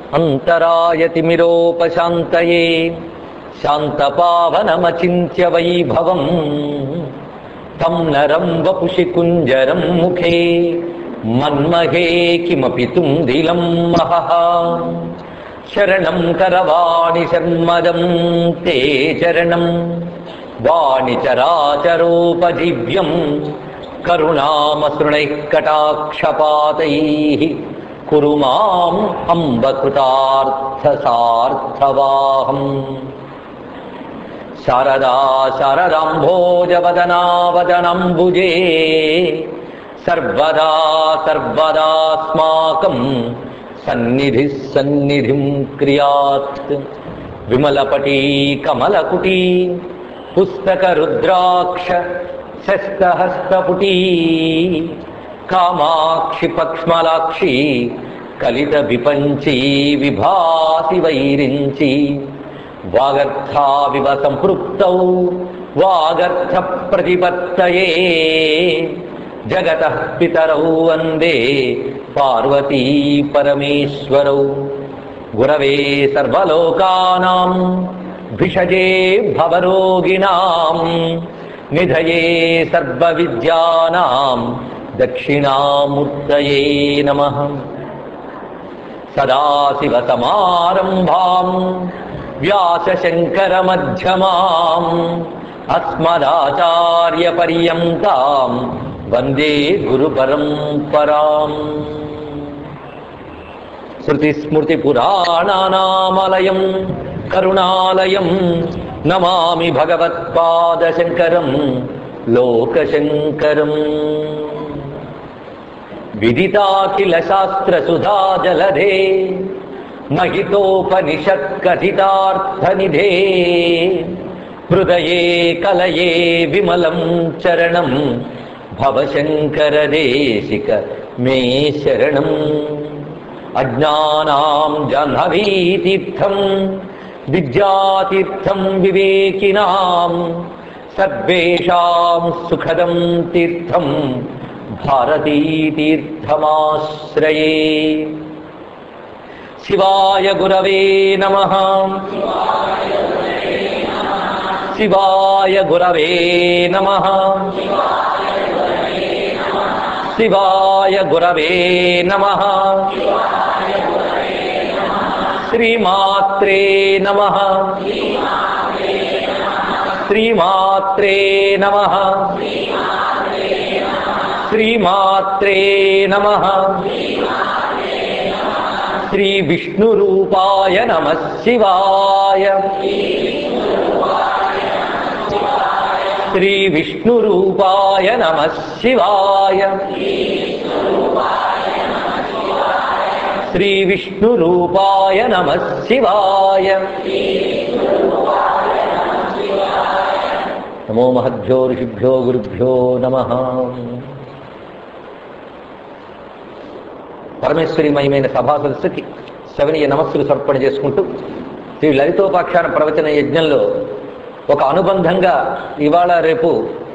అంతరాయతిమిరోపశాంతయే శాంతపావనమచింత్య వైభవం తం నరం వపుషి కుంజరం ముఖే మన్మహే కిమపి తుందిలం మహః శరణం కరవాణి శర్మదం తే చరణం వాణి చరాచరోపజీవ్యం కరుణామసృణైః కటాక్షపాతైః కురు మాం అంబకృతార్థసార్థవాహం శారదా శారదాంభోజవదనావదనంబుజే సర్వదా సర్వదాస్మాకం సన్నిధి సన్నిధిం క్రియాత్ విమలపటీ కమలకుటీ పుస్తక రుద్రాక్ష శస్తహస్తపుటీ కామాక్షి పక్ష్మలాక్షి కలిత విపంచీ విభాసి వైరించి వాగర్థావివ సంపృక్తౌ వాగర్థ ప్రతిపత్తయే జగతః పితరౌ వందే పార్వతీ పరమేశ్వరౌ గురవే సర్వలోకానాం భిషజే భవరోగిణాం నిధయే సర్వవిద్యానాం దక్షిణామూర్తయే నమః సదాశివసమారంభాం వ్యాసశంకరమధ్యమాం అస్మదాచార్యపర్యంతాం వందే గురుపరంపరాం శృతిస్మృతిపురాణానామాలయం కరుణాలయం నమామి భగవత్పాదశంకరం లోకశంకరం విదితాఖిల శాస్త్రసుధా జలధే మహితోపనిషత్కథితార్థనిధే హృదయే కలయే విమలం చరణం భవశంకరదేశిక మే శరణం అజ్ఞానాం జాహ్నవీతీర్థం విద్యాతీర్థం వివేకినాం సర్వేషాం సుఖదం తీర్థం భారతీతీర్థమాశ్రయే శివాయ గురవే నమః శివాయ గురవే నమః శివాయ గురవే నమః శ్రీమాత్రే నమః శ్రీమాత్రే నమః శ్రీమాత్రే నమః శ్రీ విష్ణురూపాయ నమః శివాయ శ్రీ విష్ణురూపాయ నమః శివాయ శ్రీ విష్ణురూపాయ నమః శివాయ నమో మహద్భ్యో ఋషిభ్యో గురుభ్యో నమః పరమేశ్వరిమయమైన సభా సదస్సుకి శవనీయ నమస్సులు సమర్పణ చేసుకుంటూ శ్రీ లలితోపాఖ్యాన ప్రవచన యజ్ఞంలో ఒక అనుబంధంగా ఇవాళ రేపు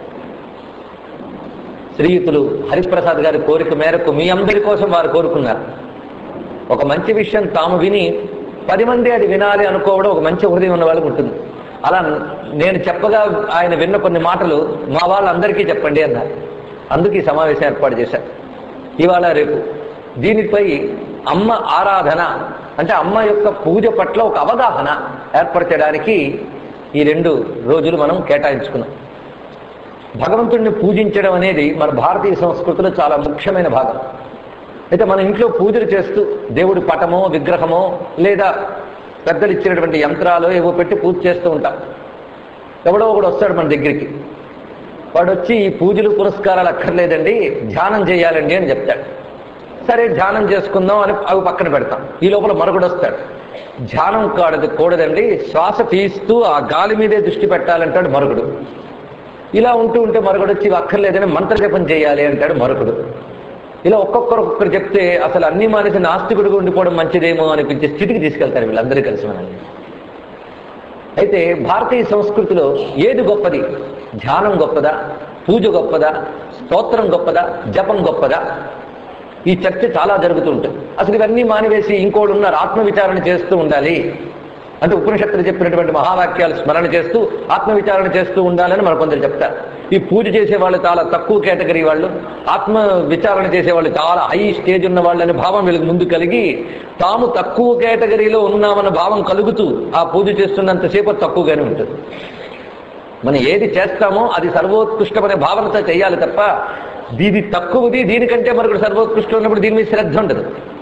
శ్రీయుతులు హరిప్రసాద్ గారి కోరిక మేరకు మీ అందరి కోసం వారు కోరుకున్నారు. ఒక మంచి విషయం తాము విని 10 మంది అది వినాలి అనుకోవడం ఒక మంచి హృదయం ఉన్న వాళ్ళకి ఉంటుంది. అలా నేను చెప్పగా ఆయన విన్న కొన్ని మాటలు మా వాళ్ళందరికీ చెప్పండి అన్నారు. అందుకు ఈ సమావేశం ఏర్పాటు చేశారు. ఇవాళ రేపు దీనిపై అమ్మ ఆరాధన అంటే అమ్మ యొక్క పూజ పట్ల ఒక అవగాహన ఏర్పరచడానికి ఈ 2 రోజులు మనం కేటాయించుకున్నాం. భగవంతుడిని పూజించడం అనేది మన భారతీయ సంస్కృతిలో చాలా ముఖ్యమైన భాగం. అయితే మన ఇంట్లో పూజలు చేస్తూ దేవుడి పటమో విగ్రహమో లేదా పెద్దలు ఇచ్చినటువంటి యంత్రాలు ఏవో పెట్టి పూజ చేస్తూ ఉంటాం. ఎవడో ఒకడు వస్తాడు మన దగ్గరికి. వాడు వచ్చి ఈ పూజలు పురస్కారాలు అక్కర్లేదండి, ధ్యానం చేయాలండి అని చెప్తాడు. సరే ధ్యానం చేసుకుందాం అని అవి పక్కన పెడతాం. ఈ లోపల మరొకడు వస్తాడు. ధ్యానం కూడదండి, శ్వాస తీస్తూ ఆ గాలి మీదే దృష్టి పెట్టాలంటాడు మరొకడు. ఇలా ఉంటూ ఉంటే మరొకడు వచ్చి అక్కర్లేదని మంత్రజపం చేయాలి అంటాడు మరొకడు. ఇలా ఒక్కొక్కరు చెప్తే అసలు అన్ని మానేసి నాస్తికుడిగా ఉండిపోవడం మంచిదేమో అనిపించే స్థితికి తీసుకెళ్తారు వీళ్ళందరూ కలిసి మనల్ని. అయితే భారతీయ సంస్కృతిలో ఏది గొప్పది? ధ్యానం గొప్పదా, పూజ గొప్పదా, స్తోత్రం గొప్పదా, జపం గొప్పదా? ఈ చర్చ చాలా జరుగుతూ ఉంటుంది. అసలు ఇవన్నీ మానివేసి ఇంకోడు ఉన్నారు, ఆత్మవిచారణ చేస్తూ ఉండాలి అంటే ఉపనిషత్తులు చెప్పినటువంటి మహావాక్యాలు స్మరణ చేస్తూ ఆత్మవిచారణ చేస్తూ ఉండాలని మన కొందరు చెప్తారు. ఈ పూజ చేసే వాళ్ళు చాలా తక్కువ కేటగిరీ వాళ్ళు, ఆత్మ విచారణ చేసేవాళ్ళు చాలా హై స్టేజ్ ఉన్న వాళ్ళు అనే భావం వీళ్ళకి ముందు కలిగి తాము తక్కువ కేటగిరీలో ఉన్నామన్న భావం కలుగుతూ ఆ పూజ చేస్తున్నంతసేపు తక్కువగానే ఉంటుంది. మనం ఏది చేస్తామో అది సర్వోత్కృష్టమనే భావనతో చేయాలి తప్ప దీది తక్కువది దీనికంటే మరొకటి సర్వోత్కృష్టం ఉన్నప్పుడు దీని మీద శ్రద్ధ ఉండదు.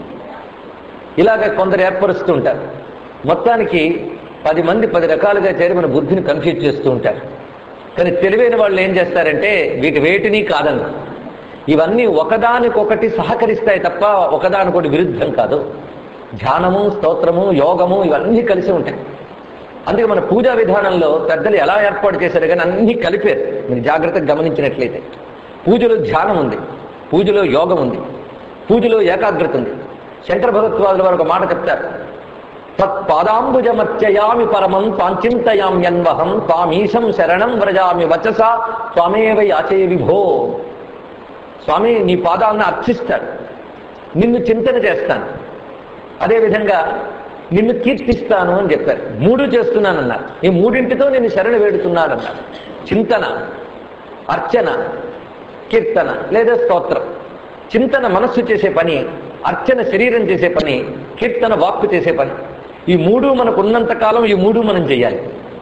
ఇలాగ కొందరు ఏర్పరుస్తూ ఉంటారు. మొత్తానికి 10 మంది 10 రకాలుగా చేరి మన బుద్ధిని కన్ఫ్యూజ్ చేస్తూ ఉంటారు. కానీ తెలివైన వాళ్ళు ఏం చేస్తారంటే వేటిని కాదన్నారు. ఇవన్నీ ఒకదానికొకటి సహకరిస్తాయి తప్ప ఒకదానికొకటి విరుద్ధం కాదు. ధ్యానము, స్తోత్రము, యోగము ఇవన్నీ కలిసి ఉంటాయి. అందుకే మన పూజా విధానంలో పెద్దలు ఎలా ఏర్పాటు చేశారు కానీ అన్నీ కలిపారు. మీరు జాగ్రత్తగా గమనించినట్లయితే పూజలో ధ్యానం ఉంది, పూజలో యోగం ఉంది, పూజలో ఏకాగ్రత ఉంది. శంకర భగవత్పాదుల వారు ఒక మాట చెప్తారు, తత్పాదాంబుజమర్చయామి పరమం తాంచింతయామ్యన్వహం త్వామీశం శరణం వ్రజామి వచసా త్వమేవ యాచే విభో. స్వామి నీ పాదాలను అర్చిస్తాడు, నిన్ను చింతన చేస్తాను, అదేవిధంగా నిన్ను కీర్తిస్తాను అని చెప్పారు. 3 చేస్తున్నానన్నారు. ఈ 3ంటితో నేను శరణ వేడుతున్నానన్నారు. చింతన, అర్చన, కీర్తన లేదా స్తోత్రం. చింతన మనస్సు చేసే పని, అర్చన శరీరం చేసే పని, కీర్తన వాక్కు చేసే పని. ఈ 3 మనకు ఉన్నంత కాలం ఈ 3 మనం చేయాలి.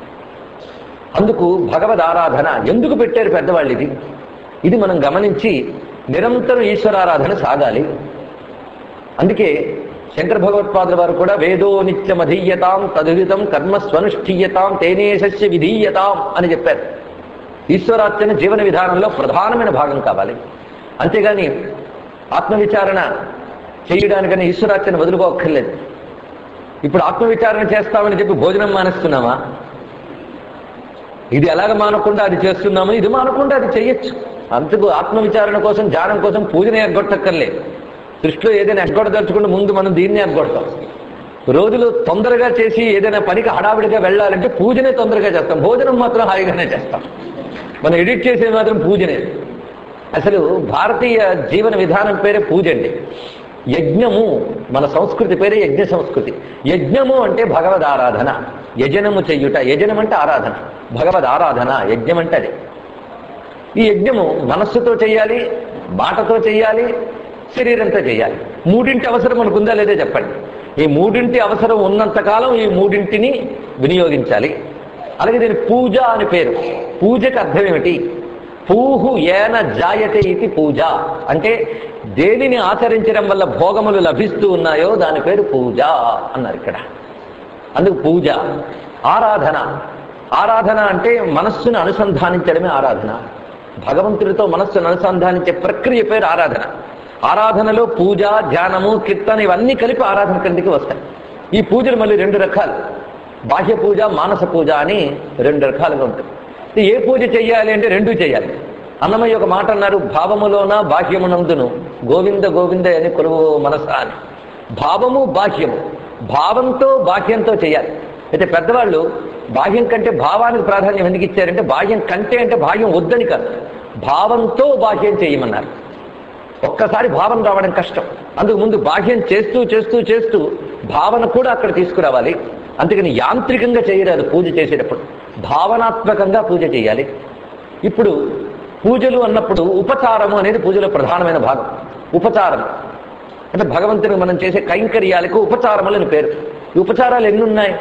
అందుకు భగవద్ ఆరాధన ఎందుకు పెట్టారు పెద్దవాళ్ళు ఇది మనం గమనించి నిరంతరం ఈశ్వరారాధన సాగాలి. అందుకే శంకర భగవత్పాదుల వారు కూడా వేదో నిత్యమధీయతాం తదుహితం కర్మ స్వనుష్ఠీయతాం తేనేశస్య విధీయతాం అని చెప్పారు. ఈశ్వరార్చన జీవన విధానంలో ప్రధానమైన భాగం కావాలి. అంతేగాని ఆత్మవిచారణ చేయడానికని ఈశ్వరార్చన వదులుకోక్కర్లేదు. ఇప్పుడు ఆత్మవిచారణ చేస్తామని చెప్పి భోజనం మానేస్తున్నామా? ఇది ఎలాగ మానకుండా అది చేస్తున్నామో ఇది మానకుండా అది చెయ్యొచ్చు. అందుకు ఆత్మవిచారణ కోసం ధ్యానం కోసం పూజనే ఎగ్గొట్టక్కర్లేదు. దృష్టిలో ఏదైనా ఎగ్గొట్టదలుచుకుంటే ముందు మనం దీన్ని ఎగ్గొడతాం. రోజులు తొందరగా చేసి ఏదైనా పనికి హడావిడిగా వెళ్ళాలంటే పూజనే తొందరగా చేస్తాం, భోజనం మాత్రం హాయిగానే చేస్తాం. మనం ఎడిట్ చేసేది మాత్రం పూజనే. అసలు భారతీయ జీవన విధానం పేరే పూజ అండి. యజ్ఞము మన సంస్కృతి పేరే యజ్ఞ సంస్కృతి. యజ్ఞము అంటే భగవద్ ఆరాధన, యజనము చెయ్యుట. యజనం అంటే ఆరాధన, భగవద్ ఆరాధన. యజ్ఞం అంటే అది. ఈ యజ్ఞము మనస్సుతో చెయ్యాలి, మాటతో చెయ్యాలి, శరీరంతో చేయాలి. 3ంటి అవసరం మనకుందా లేదో చెప్పండి. ఈ 3ంటి అవసరం ఉన్నంతకాలం ఈ 3ంటిని వినియోగించాలి. అలాగే దీని పూజ అని పేరు. పూజకు అర్థం ఏమిటి? పూహు ఏన జాయతే ఇది పూజ అంటే దేనిని ఆచరించడం వల్ల భోగములు లభిస్తూ ఉన్నాయో దాని పేరు పూజ అన్నారు ఇక్కడ. అందుకు పూజ. ఆరాధన, ఆరాధన అంటే మనస్సును అనుసంధానించడమే ఆరాధన. భగవంతుడితో మనస్సును అనుసంధానించే ప్రక్రియ పేరు ఆరాధన. ఆరాధనలో పూజ, ధ్యానము, కీర్తన ఇవన్నీ కలిపి ఆరాధన కిందకి వస్తాయి. ఈ పూజలు మళ్ళీ 2 రకాలు, బాహ్య పూజ, మానస పూజ అని 2 రకాలుగా ఉంటుంది. ఏ పూజ చెయ్యాలి అంటే 2 చేయాలి. అన్నమయ్య ఒక మాట అన్నారు, భావములోన బాహ్యమునందును గోవింద గోవింద అని కొలువు మనస అని. భావము బాహ్యము, భావంతో బాహ్యంతో చేయాలి. అయితే పెద్దవాళ్ళు బాహ్యం కంటే భావానికి ప్రాధాన్యం ఎందుకు ఇచ్చారంటే బాహ్యం కంటే అంటే బాహ్యం వద్దని కాదు, భావంతో బాహ్యం చేయమన్నారు. ఒక్కసారి భావం రావడం కష్టం. అందుకు ముందు బాహ్యం చేస్తూ చేస్తూ చేస్తూ భావన కూడా అక్కడ తీసుకురావాలి. అందుకని యాంత్రికంగా చేయరాదు పూజ చేసేటప్పుడు, భావనాత్మకంగా పూజ చేయాలి. ఇప్పుడు పూజలు అన్నప్పుడు ఉపచారము అనేది పూజలో ప్రధానమైన భాగం. ఉపచారం అంటే భగవంతునికి మనం చేసే కైంకర్యాలకు ఉపచారములని పేరు. ఈ ఉపచారాలు ఎన్ని ఉన్నాయి?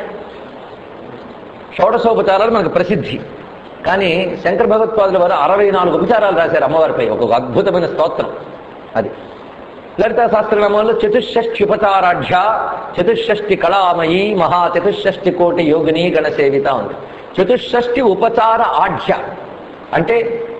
షోడశోపచారాలు మనకు ప్రసిద్ధి. కానీ శంకర భగవత్పాదుల వారు 64 ఉపచారాలు రాశారు అమ్మవారిపై. ఒక అద్భుతమైన స్తోత్రం అది. లలితా సహస్రనామంలో 64 ఉపచారాఢ్య 64 కళామయీ మహా 64 కోటి యోగిని గణసేవిత ఉంది. 64 ఉపచార ఆఢ్య అంటే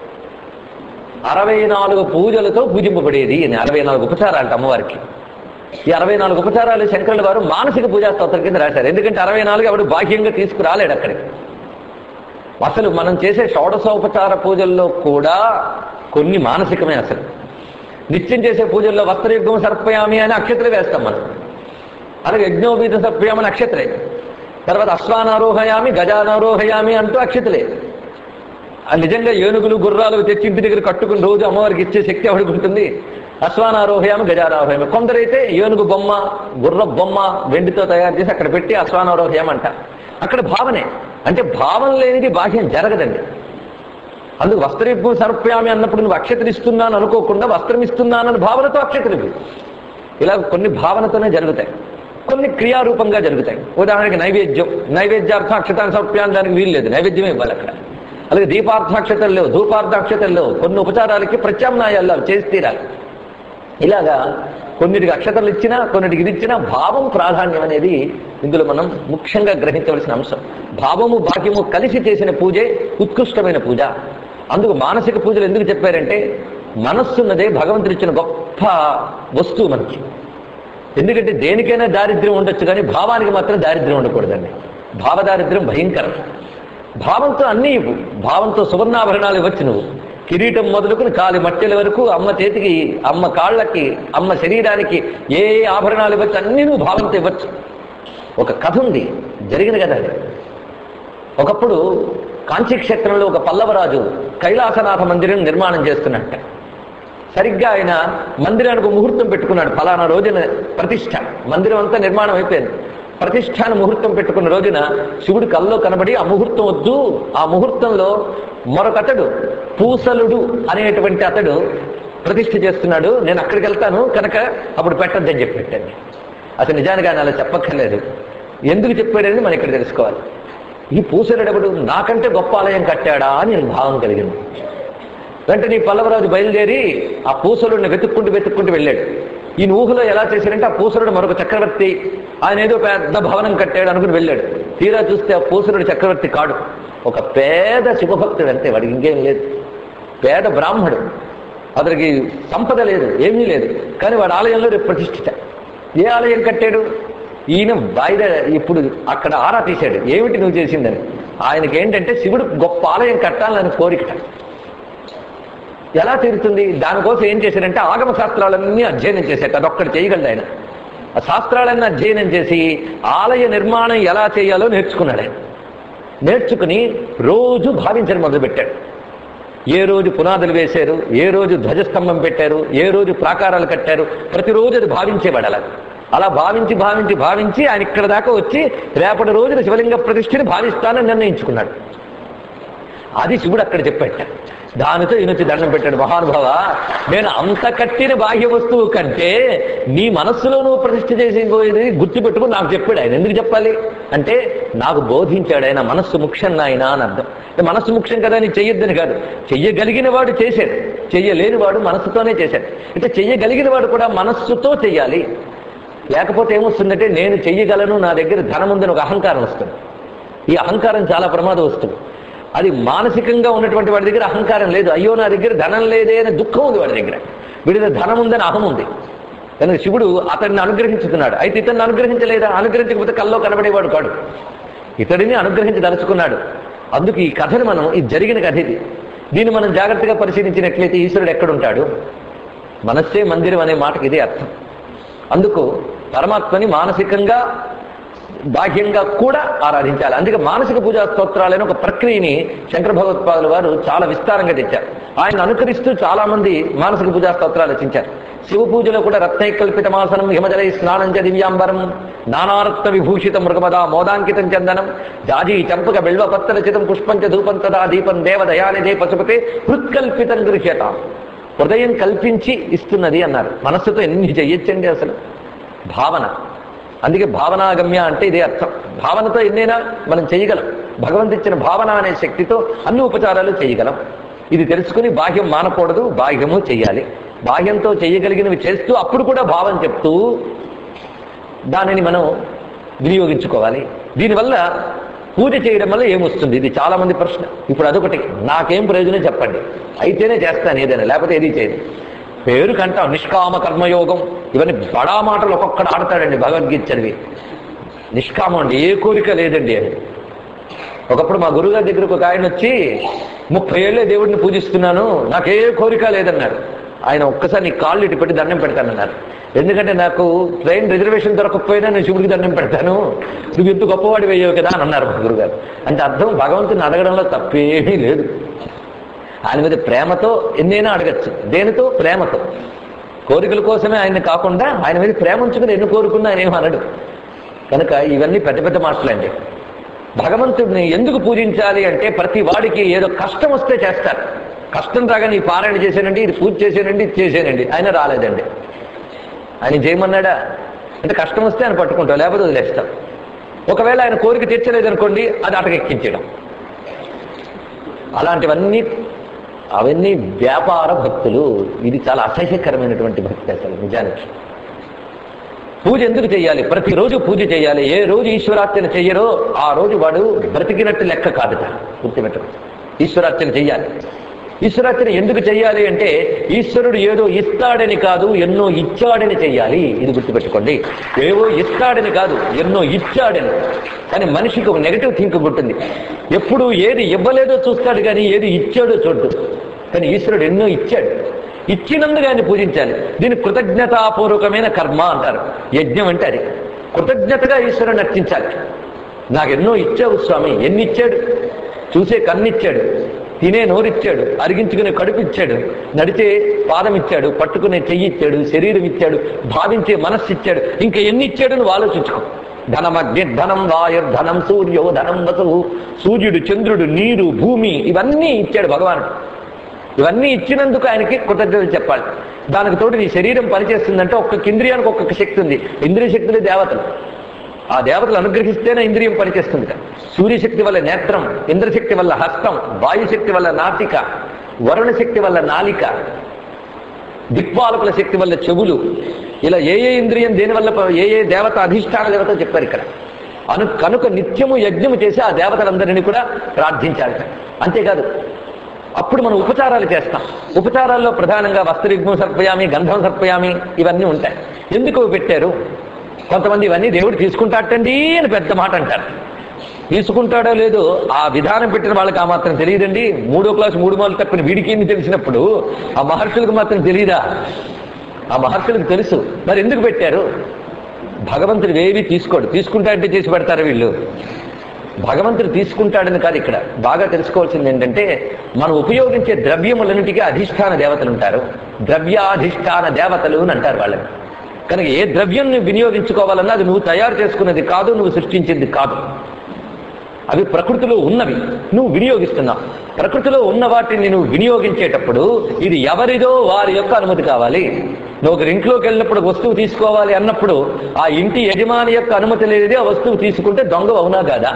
64 పూజలతో పూజింపబడేది అని. 64 ఉపచారాలు అమ్మవారికి. ఈ 64 ఉపచారాలు శంకరుల వారు మానసిక పూజా స్తోత్రం కింద రాశారు. ఎందుకంటే 64 ఎవడు బాహ్యంగా తీసుకురాలేడు అక్కడికి. అసలు మనం చేసే షోడశోపచార పూజల్లో కూడా కొన్ని మానసికమే. అసలు నిత్యం చేసే పూజల్లో వస్త్రయుగ్మం సర్పయామి అని అక్షత్రే వేస్తాం మనం. అలాగే యజ్ఞోపీత సర్పయామని అక్షత్రే. తర్వాత అశ్వానారోహయామి గజానారోహయామి అంటూ అక్షతలే. నిజంగా ఏనుగులు గుర్రాలు తెచ్చి ఇంటి దగ్గర కట్టుకుని రోజు అమ్మవారికి ఇచ్చే శక్తి ఎవరికి ఉంటుంది? అశ్వానారోహయామి గజారోహయామి. కొందరైతే ఏనుగు బొమ్మ, గుర్ర బొమ్మ వెండితో తయారు చేసి అక్కడ పెట్టి అశ్వానారోహయం అంట. అక్కడ భావనే, అంటే భావం లేనిది బాహ్యం జరగదండి. అందుకు వస్త్రయజ్ఞం సమర్పయామి అన్నప్పుడు నువ్వు అక్షతలు ఇస్తున్నాను అనుకోకుండా వస్త్రం ఇస్తున్నానని భావనతో అక్షతలు ఇవి. ఇలా కొన్ని భావనతోనే జరుగుతాయి, కొన్ని క్రియారూపంగా జరుగుతాయి. ఉదాహరణకి నైవేద్యం, నైవేద్యార్థం అక్షతాన్ని సమర్పయాన్ని దానికి వీలు లేదు, నైవేద్యమే ఇవ్వాలి అక్కడ. అలాగే దీపార్థాక్షతలు లేవు, ధూపార్థాక్షతలు లేవు, కొన్ని ఉపచారాలకి ప్రత్యామ్నాయాలు చేసి తీరాలి. ఇలాగా కొన్నిటికి అక్షతలు ఇచ్చినా కొన్నిటికి ఇది ఇచ్చినా భావం ప్రాధాన్యం అనేది ఇందులో మనం ముఖ్యంగా గ్రహించవలసిన అంశం. భావము బాహ్యము కలిసి చేసిన పూజే ఉత్కృష్టమైన పూజ. అందుకు మానసిక పూజలు ఎందుకు చెప్పారంటే మనస్సున్నదే భగవంతుడు ఇచ్చిన గొప్ప వస్తువు మనకి. ఎందుకంటే దేనికైనా దారిద్ర్యం ఉండొచ్చు కానీ భావానికి మాత్రం దారిద్ర్యం ఉండకూడదండి. భావదారిద్ర్యం భయంకరం. భావంతో అన్నీ ఇవ్వు, భావంతో సువర్ణాభరణాలు ఇవ్వచ్చు. నువ్వు కిరీటం మొదలుకుని కాలి మట్టెల వరకు, అమ్మ చేతికి, అమ్మ కాళ్ళకి, అమ్మ శరీరానికి ఏ ఆభరణాలు ఇవ్వచ్చు అన్నీ నువ్వు భావంతో ఇవ్వచ్చు. ఒక కథ ఉంది, జరిగిన కథ అది. ఒకప్పుడు కాంచీక్షేత్రంలో ఒక పల్లవరాజు కైలాసనాథ మందిరం నిర్మాణం చేస్తున్నట్ట. సరిగ్గా ఆయన మందిరానికి ముహూర్తం పెట్టుకున్నాడు. ఫలానా రోజున ప్రతిష్ఠ, మందిరం అంతా నిర్మాణం అయిపోయింది. ప్రతిష్ఠాన ముహూర్తం పెట్టుకున్న రోజున శివుడి కల్లో కనబడి ఆ ముహూర్తం వద్దు, ఆ ముహూర్తంలో మరొకతడు పూసలుడు అనేటువంటి అతడు ప్రతిష్ఠ చేస్తున్నాడు, నేను అక్కడికి వెళ్తాను కనుక అప్పుడు పెట్టద్దని చెప్పి పెట్టండి. అసలు నిజానికి ఆయన అలా చెప్పక్కర్లేదు. ఎందుకు చెప్పాడని మనం ఇక్కడ తెలుసుకోవాలి. ఈ పూసలుడెవడు, నాకంటే గొప్ప ఆలయం కట్టాడా అని నేను భావం కలిగింది. వెంటనే పల్లవరాజు బయలుదేరి ఆ పూసలుడిని వెతుక్కుంటూ వెళ్ళాడు. ఈ ఊహలో ఎలా చేశాడంటే ఆ పూసలుడు మరొక చక్రవర్తి, ఆయన ఏదో పెద్ద భవనం కట్టాడు అనుకుని వెళ్ళాడు. తీరా చూస్తే ఆ పూసలుడు చక్రవర్తి కాడు, ఒక పేద శివభక్తుడు అంతే, వాడికి ఇంకేం లేదు. పేద బ్రాహ్మడు, అతనికి సంపద లేదు, ఏమీ లేదు. కానీ వాడు ఆలయంలో రేపు ప్రతిష్ఠిత. ఏ ఆలయం కట్టాడు? ఈయన వాయిదా ఇప్పుడు అక్కడ ఆరా తీశాడు, ఏమిటి నువ్వు చేసిందని. ఆయనకి ఏంటంటే శివుడు గొప్ప ఆలయం కట్టాలని కోరికట. ఎలా తీరుతుంది? దానికోసం ఏం చేశాడంటే ఆగమ శాస్త్రాలన్నీ అధ్యయనం చేశాడు. అదొక్కడు చేయగలడు ఆయన. ఆ శాస్త్రాలన్నీ అధ్యయనం చేసి ఆలయ నిర్మాణం ఎలా చేయాలో నేర్చుకున్నాడు ఆయన. నేర్చుకుని రోజు భావించడం మొదలుపెట్టాడు. ఏ రోజు పునాదులు వేశారు, ఏ రోజు ధ్వజస్తంభం పెట్టారు, ఏ రోజు ప్రాకారాలు కట్టారు, ప్రతిరోజు అది భావించేవాడు. అలా భావించి ఆయన ఇక్కడ దాకా వచ్చి రేపటి రోజున శివలింగ ప్రతిష్ఠని భావిస్తానని నిర్ణయించుకున్నాడు. అది శివుడు అక్కడ చెప్పాట. దానితో ఈయనొచ్చి దండం పెట్టాడు, మహానుభావ, నేను అంత కట్టిన బాహ్య వస్తువు కంటే నీ మనస్సులో నువ్వు ప్రతిష్ఠ చేసి పోయేది గుర్తుపెట్టుకుని నాకు చెప్పాడు ఆయన. ఎందుకు చెప్పాలి అంటే నాకు బోధించాడు ఆయన. మనస్సు ముఖ్యం నాయన అని అర్థం. మనస్సు ముఖ్యం కదా, నీ చెయ్యొద్దని కాదు. చెయ్యగలిగిన వాడు చేశాడు, చెయ్యలేని వాడు మనస్సుతోనే చేశాడు. అంటే చెయ్యగలిగిన వాడు కూడా మనస్సుతో చెయ్యాలి. లేకపోతే ఏమొస్తుందంటే నేను చెయ్యగలను, నా దగ్గర ధనం ఉందని ఒక అహంకారం వస్తుంది. ఈ అహంకారం చాలా ప్రమాద వస్తుంది. అది మానసికంగా ఉన్నటువంటి వాడి దగ్గర అహంకారం లేదు. అయ్యో నా దగ్గర ధనం లేదే అనే దుఃఖం ఉంది వాడి దగ్గర. వీడి దగ్గర ధనం ఉందని అహం ఉంది. కనుక శివుడు అతన్ని అనుగ్రహించుతున్నాడు. అయితే ఇతన్ని అనుగ్రహించలేదా? అనుగ్రహించకపోతే కల్లో కనబడేవాడు కాడు. ఇతడిని అనుగ్రహించదలుచుకున్నాడు. అందుకు ఈ కథను మనం, ఇది జరిగిన కథ ఇది, దీన్ని మనం జాగ్రత్తగా పరిశీలించినట్లయితే ఈశ్వరుడు ఎక్కడుంటాడు? మనస్సే మందిరం అనే మాటకి ఇదే అర్థం. అందుకు పరమాత్మని మానసికంగా బాహ్యంగా కూడా ఆరాధించాలి. అందుకే మానసిక పూజా స్తోత్రాలైన ఒక ప్రక్రియని శంకర భగవత్పాదుల వారు చాలా విస్తారంగా తెచ్చారు. ఆయన అనుకరిస్తూ చాలా మంది మానసిక పూజా స్తోత్రాలు రచించారు. శివ పూజలో కూడా రత్నైకల్పితమాసనం హిమజలై స్నానం చ దివ్యాంబరం నానారత్న విభూషిత మృగమద మోదాంకితం చందనం జాజీ చంపక బిల్వపత్రచితం పుష్పంచ ధూపం తదా దీపం దేవదయానిదే పశుపతే హృత్కల్పితం గృహ్యత. హృదయం కల్పించి ఇస్తున్నది అన్నారు. మనస్సుతో ఎన్ని చెయ్యొచ్చండి అసలు. భావన, అందుకే భావనాగమ్య అంటే ఇదే అర్థం. భావనతో ఎన్నైనా మనం చేయగలం. భగవంతు ఇచ్చిన భావన అనే శక్తితో అన్ని ఉపచారాలు చేయగలం. ఇది తెలుసుకుని బాహ్యం మానకూడదు, బాహ్యము చెయ్యాలి. బాహ్యంతో చేయగలిగినవి చేస్తూ అప్పుడు కూడా భావం చెప్తూ దానిని మనం వినియోగించుకోవాలి. దీనివల్ల పూజ చేయడం వల్ల ఏమొస్తుంది? ఇది చాలా మంది ప్రశ్న. ఇప్పుడు అదొకటి, నాకేం ప్రయోజనం చెప్పండి, అయితేనే చేస్తాను ఏదైనా, లేకపోతే ఏది చేయదు. పేరు కంటాం నిష్కామ కర్మయోగం, ఇవన్నీ బడా మాటలు ఒక్కొక్కడు ఆడతాడండి భగవద్గీత చదివి. నిష్కామం అండి, ఏ కోరిక లేదండి అని. ఒకప్పుడు మా గురువుగారి దగ్గరకు ఒక ఆయన వచ్చి 30 ఏళ్ళే దేవుడిని పూజిస్తున్నాను, నాకే కోరిక లేదన్నాడు. ఆయన ఒక్కసారి నీ కాళ్ళు ఇటు పెట్టి దండం పెడతానన్నారు. ఎందుకంటే నాకు ట్రైన్ రిజర్వేషన్ దొరకకపోయినా నేను శివుడికి దండం పెడతాను, నువ్వు ఇంత గొప్పవాడి వేయవు కదా అని అన్నారు మా గురుగారు. అంటే అర్థం భగవంతుని అడగడంలో తప్పేమీ లేదు. ఆయన మీద ప్రేమతో ఎన్నైనా అడగచ్చు. దేనితో? ప్రేమతో. కోరికల కోసమే ఆయన్ని కాకుండా ఆయన మీద ప్రేమ ఉంచుకుని ఎన్ని కోరుకున్నా ఆయన ఏమనడు. కనుక ఇవన్నీ పెద్ద పెద్ద మాటలండి. భగవంతుడిని ఎందుకు పూజించాలి అంటే ప్రతి వాడికి ఏదో కష్టం వస్తే చేస్తారు. కష్టం రాగానే ఈ పారాయణ చేశానండి, ఇది పూజ చేశానండి, ఇది చేశానండి, ఆయన రాలేదండి. ఆయన చేయమన్నాడా అంటే కష్టం వస్తే ఆయన పట్టుకుంటాం, లేకపోతే వదిలేస్తాం. ఒకవేళ ఆయన కోరిక తీర్చలేదనుకోండి, అది అటకెక్కించడం. అవన్నీ వ్యాపార భక్తులు. ఇది చాలా అసహ్యకరమైనటువంటి భక్తి అసలు నిజానికి. పూజ ఎందుకు చేయాలి? ప్రతిరోజు పూజ చేయాలి. ఏ రోజు ఈశ్వరార్చన చెయ్యరో ఆ రోజు వాడు బ్రతికినట్టు లెక్క కాదుట. గుర్తుపెట్టడం, ఈశ్వరార్చన చెయ్యాలి. ఈశ్వరార్చన ఎందుకు చెయ్యాలి అంటే ఈశ్వరుడు ఏదో ఇస్తాడని కాదు, ఎన్నో ఇచ్చాడని చెయ్యాలి. ఇది గుర్తుపెట్టుకోండి. ఏవో ఇస్తాడని కాదు, ఎన్నో ఇచ్చాడని. కానీ మనిషికి ఒక నెగటివ్ థింకింగ్ ఉంటుంది. ఎప్పుడు ఏది ఇవ్వలేదో చూస్తాడు కానీ ఏది ఇచ్చాడో చూడ్డు. కానీ ఈశ్వరుడు ఎన్నో ఇచ్చాడు. ఇచ్చినందుకు ఆయన పూజించాలి. దీన్ని కృతజ్ఞతాపూర్వకమైన కర్మ అంటారు. యజ్ఞం అంటే అది. కృతజ్ఞతగా ఈశ్వరుని అర్చించాలి. నాకు ఎన్నో ఇచ్చావు స్వామి. ఎన్ని ఇచ్చాడు? చూసే కన్నిచ్చాడు, తినే నోరిచ్చాడు, అరిగించుకునే కడుపు ఇచ్చాడు, నడిచే పాదం ఇచ్చాడు, పట్టుకునే చెయ్యి ఇచ్చాడు, శరీరం ఇచ్చాడు, భావించే మనస్సు ఇచ్చాడు. ఇంకా ఎన్ని ఇచ్చాడు నువ్వు ఆలోచించుకో. ధనమగ్ని ధనం వాయుర్ధనం సూర్యో ధనం వసువు. సూర్యుడు, చంద్రుడు, నీరు, భూమి ఇవన్నీ ఇచ్చాడు భగవానుడు. ఇవన్నీ ఇచ్చినందుకు ఆయనకి కృతజ్ఞతలు చెప్పాలి. దానికి తోడు నీ శరీరం పనిచేస్తుందంటే ఒక్కొక్క ఇంద్రియానికి ఒక్కొక్క శక్తి ఉంది. ఇంద్రియ శక్తులు దేవతలు. ఆ దేవతలు అనుగ్రహిస్తేనే ఇంద్రియం పనిచేస్తుంది. సూర్యశక్తి వల్ల నేత్రం, ఇంద్రశక్తి వల్ల హస్తం, వాయుశక్తి వల్ల నాసిక, వరుణ శక్తి వల్ల నాలిక, దిక్పాలకుల శక్తి వల్ల చెవులు. ఇలా ఏ ఇంద్రియం దేనివల్ల ఏ దేవత అధిష్టాన దేవత చెప్పారు ఇక్కడ. కనుక నిత్యము యజ్ఞము చేసి ఆ దేవతలందరినీ కూడా ప్రార్థించాలి. అంతేకాదు అప్పుడు మనం ఉపచారాలు చేస్తాం. ఉపచారాల్లో ప్రధానంగా వస్త్రయుగ్మం సర్పయామి, గంధం సర్పయామి ఇవన్నీ ఉంటాయి. ఎందుకు పెట్టారు? కొంతమంది ఇవన్నీ దేవుడు తీసుకుంటాటండి అని పెద్ద మాట అంటారు. తీసుకుంటాడో లేదో ఆ విధానం పెట్టిన వాళ్ళకి ఆ మాత్రం తెలియదండి. 3వ క్లాసు 3 మార్లు తప్పిన వీడికి తెలిసినప్పుడు ఆ మహర్షులకు మాత్రం తెలియదా? ఆ మహర్షులకు తెలుసు. మరి ఎందుకు పెట్టారు? భగవంతుడు ఏవి తీసుకోడు. తీసుకుంటాడంటే చేసి పెడతారు వీళ్ళు. భగవంతుడు తీసుకుంటాడని కాదు. ఇక్కడ బాగా తెలుసుకోవాల్సింది ఏంటంటే మనం ఉపయోగించే ద్రవ్యములన్నిటికీ అధిష్టాన దేవతలు ఉంటారు. ద్రవ్యాధిష్టాన దేవతలు అని అంటారు వాళ్ళని. కనుక ఏ ద్రవ్యం నువ్వు వినియోగించుకోవాలన్నా అది నువ్వు తయారు చేసుకున్నది కాదు, నువ్వు సృష్టించింది కాదు. అవి ప్రకృతిలో ఉన్నవి, నువ్వు వినియోగిస్తున్నావు. ప్రకృతిలో ఉన్న వాటిని నువ్వు వినియోగించేటప్పుడు ఇది ఎవరిదో వారి యొక్క అనుమతి కావాలి. నువ్వు ఒక ఇంట్లోకి వెళ్ళినప్పుడు వస్తువు తీసుకోవాలి అన్నప్పుడు ఆ ఇంటి యజమాని యొక్క అనుమతి లేనిదే ఆ వస్తువు తీసుకుంటే దొంగ అవునా కాదా?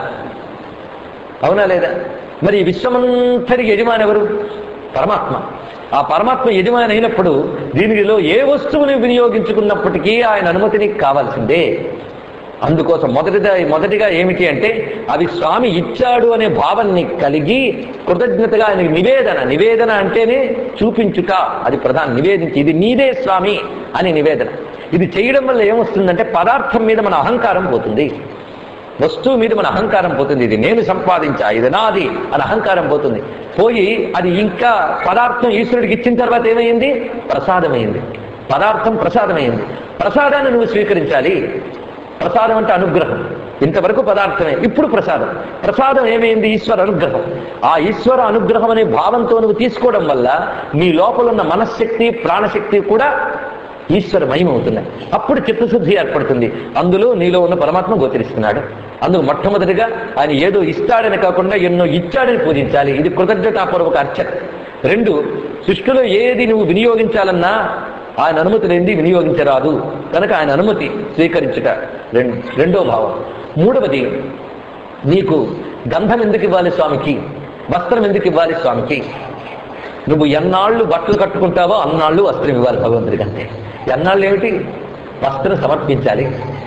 అవునా లేదా? మరి ఈ విశ్వమంతరికి యజమాని ఎవరు? పరమాత్మ. ఆ పరమాత్మ యజమాని అయినప్పుడు దీనిలో ఏ వస్తువుని వినియోగించుకున్నప్పటికీ ఆయన అనుమతి నీకు కావాల్సిందే. అందుకోసం మొదటిగా ఏమిటి అంటే అవి స్వామి ఇచ్చాడు అనే భావాన్ని కలిగి కృతజ్ఞతగా ఆయనకి నివేదన అంటేనే చూపించుట. అది ప్రధాన. నివేదించి ఇది నీదే స్వామి అని నివేదన. ఇది చేయడం వల్ల ఏమొస్తుందంటే పదార్థం మీద మన అహంకారం పోతుంది, వస్తువు మీద మన అహంకారం పోతుంది. ఇది నేను సంపాదించా, ఇది నాది అని అహంకారం పోతుంది. పోయి అది ఇంకా పదార్థం ఈశ్వరుడికి ఇచ్చిన తర్వాత ఏమైంది? ప్రసాదమైంది. పదార్థం ప్రసాదమైంది. ప్రసాదాన్ని నువ్వు స్వీకరించాలి. ప్రసాదం అంటే అనుగ్రహం. ఇంతవరకు పదార్థమే, ఇప్పుడు ప్రసాదం. ప్రసాదం ఏమైంది? ఈశ్వర అనుగ్రహం. ఆ ఈశ్వర అనుగ్రహం అనే భావంతో నువ్వు తీసుకోవడం వల్ల నీ లోపల ఉన్న మనశ్శక్తి, ప్రాణశక్తి కూడా ఈశ్వరమయమవుతున్నాయి. అప్పుడు చిత్తశుద్ధి ఏర్పడుతుంది. అందులో నీలో ఉన్న పరమాత్మ గోచరిస్తున్నాడు. అందుకు మొట్టమొదటిగా ఆయన ఏదో ఇస్తాడని కాకుండా ఎన్నో ఇచ్చాడని పూజించాలి. ఇది కృతజ్ఞతాపూర్వక అర్చన. 2, సృష్టిలో ఏది నువ్వు వినియోగించాలన్నా ఆయన అనుమతి లేనిది వినియోగించరాదు. కనుక ఆయన అనుమతి స్వీకరించుట రెండో భావం. 3వది, నీకు గంధం ఎందుకు ఇవ్వాలి స్వామికి? వస్త్రం ఎందుకు ఇవ్వాలి స్వామికి? నువ్వు ఎన్నాళ్ళు బట్టలు కట్టుకుంటావో అన్నాళ్ళు వస్త్రం ఇవ్వాలి భగవంతుడికి. అంతే. ఎన్నాళ్ళు ఏమిటి? వస్త్రం సమర్పించాలి.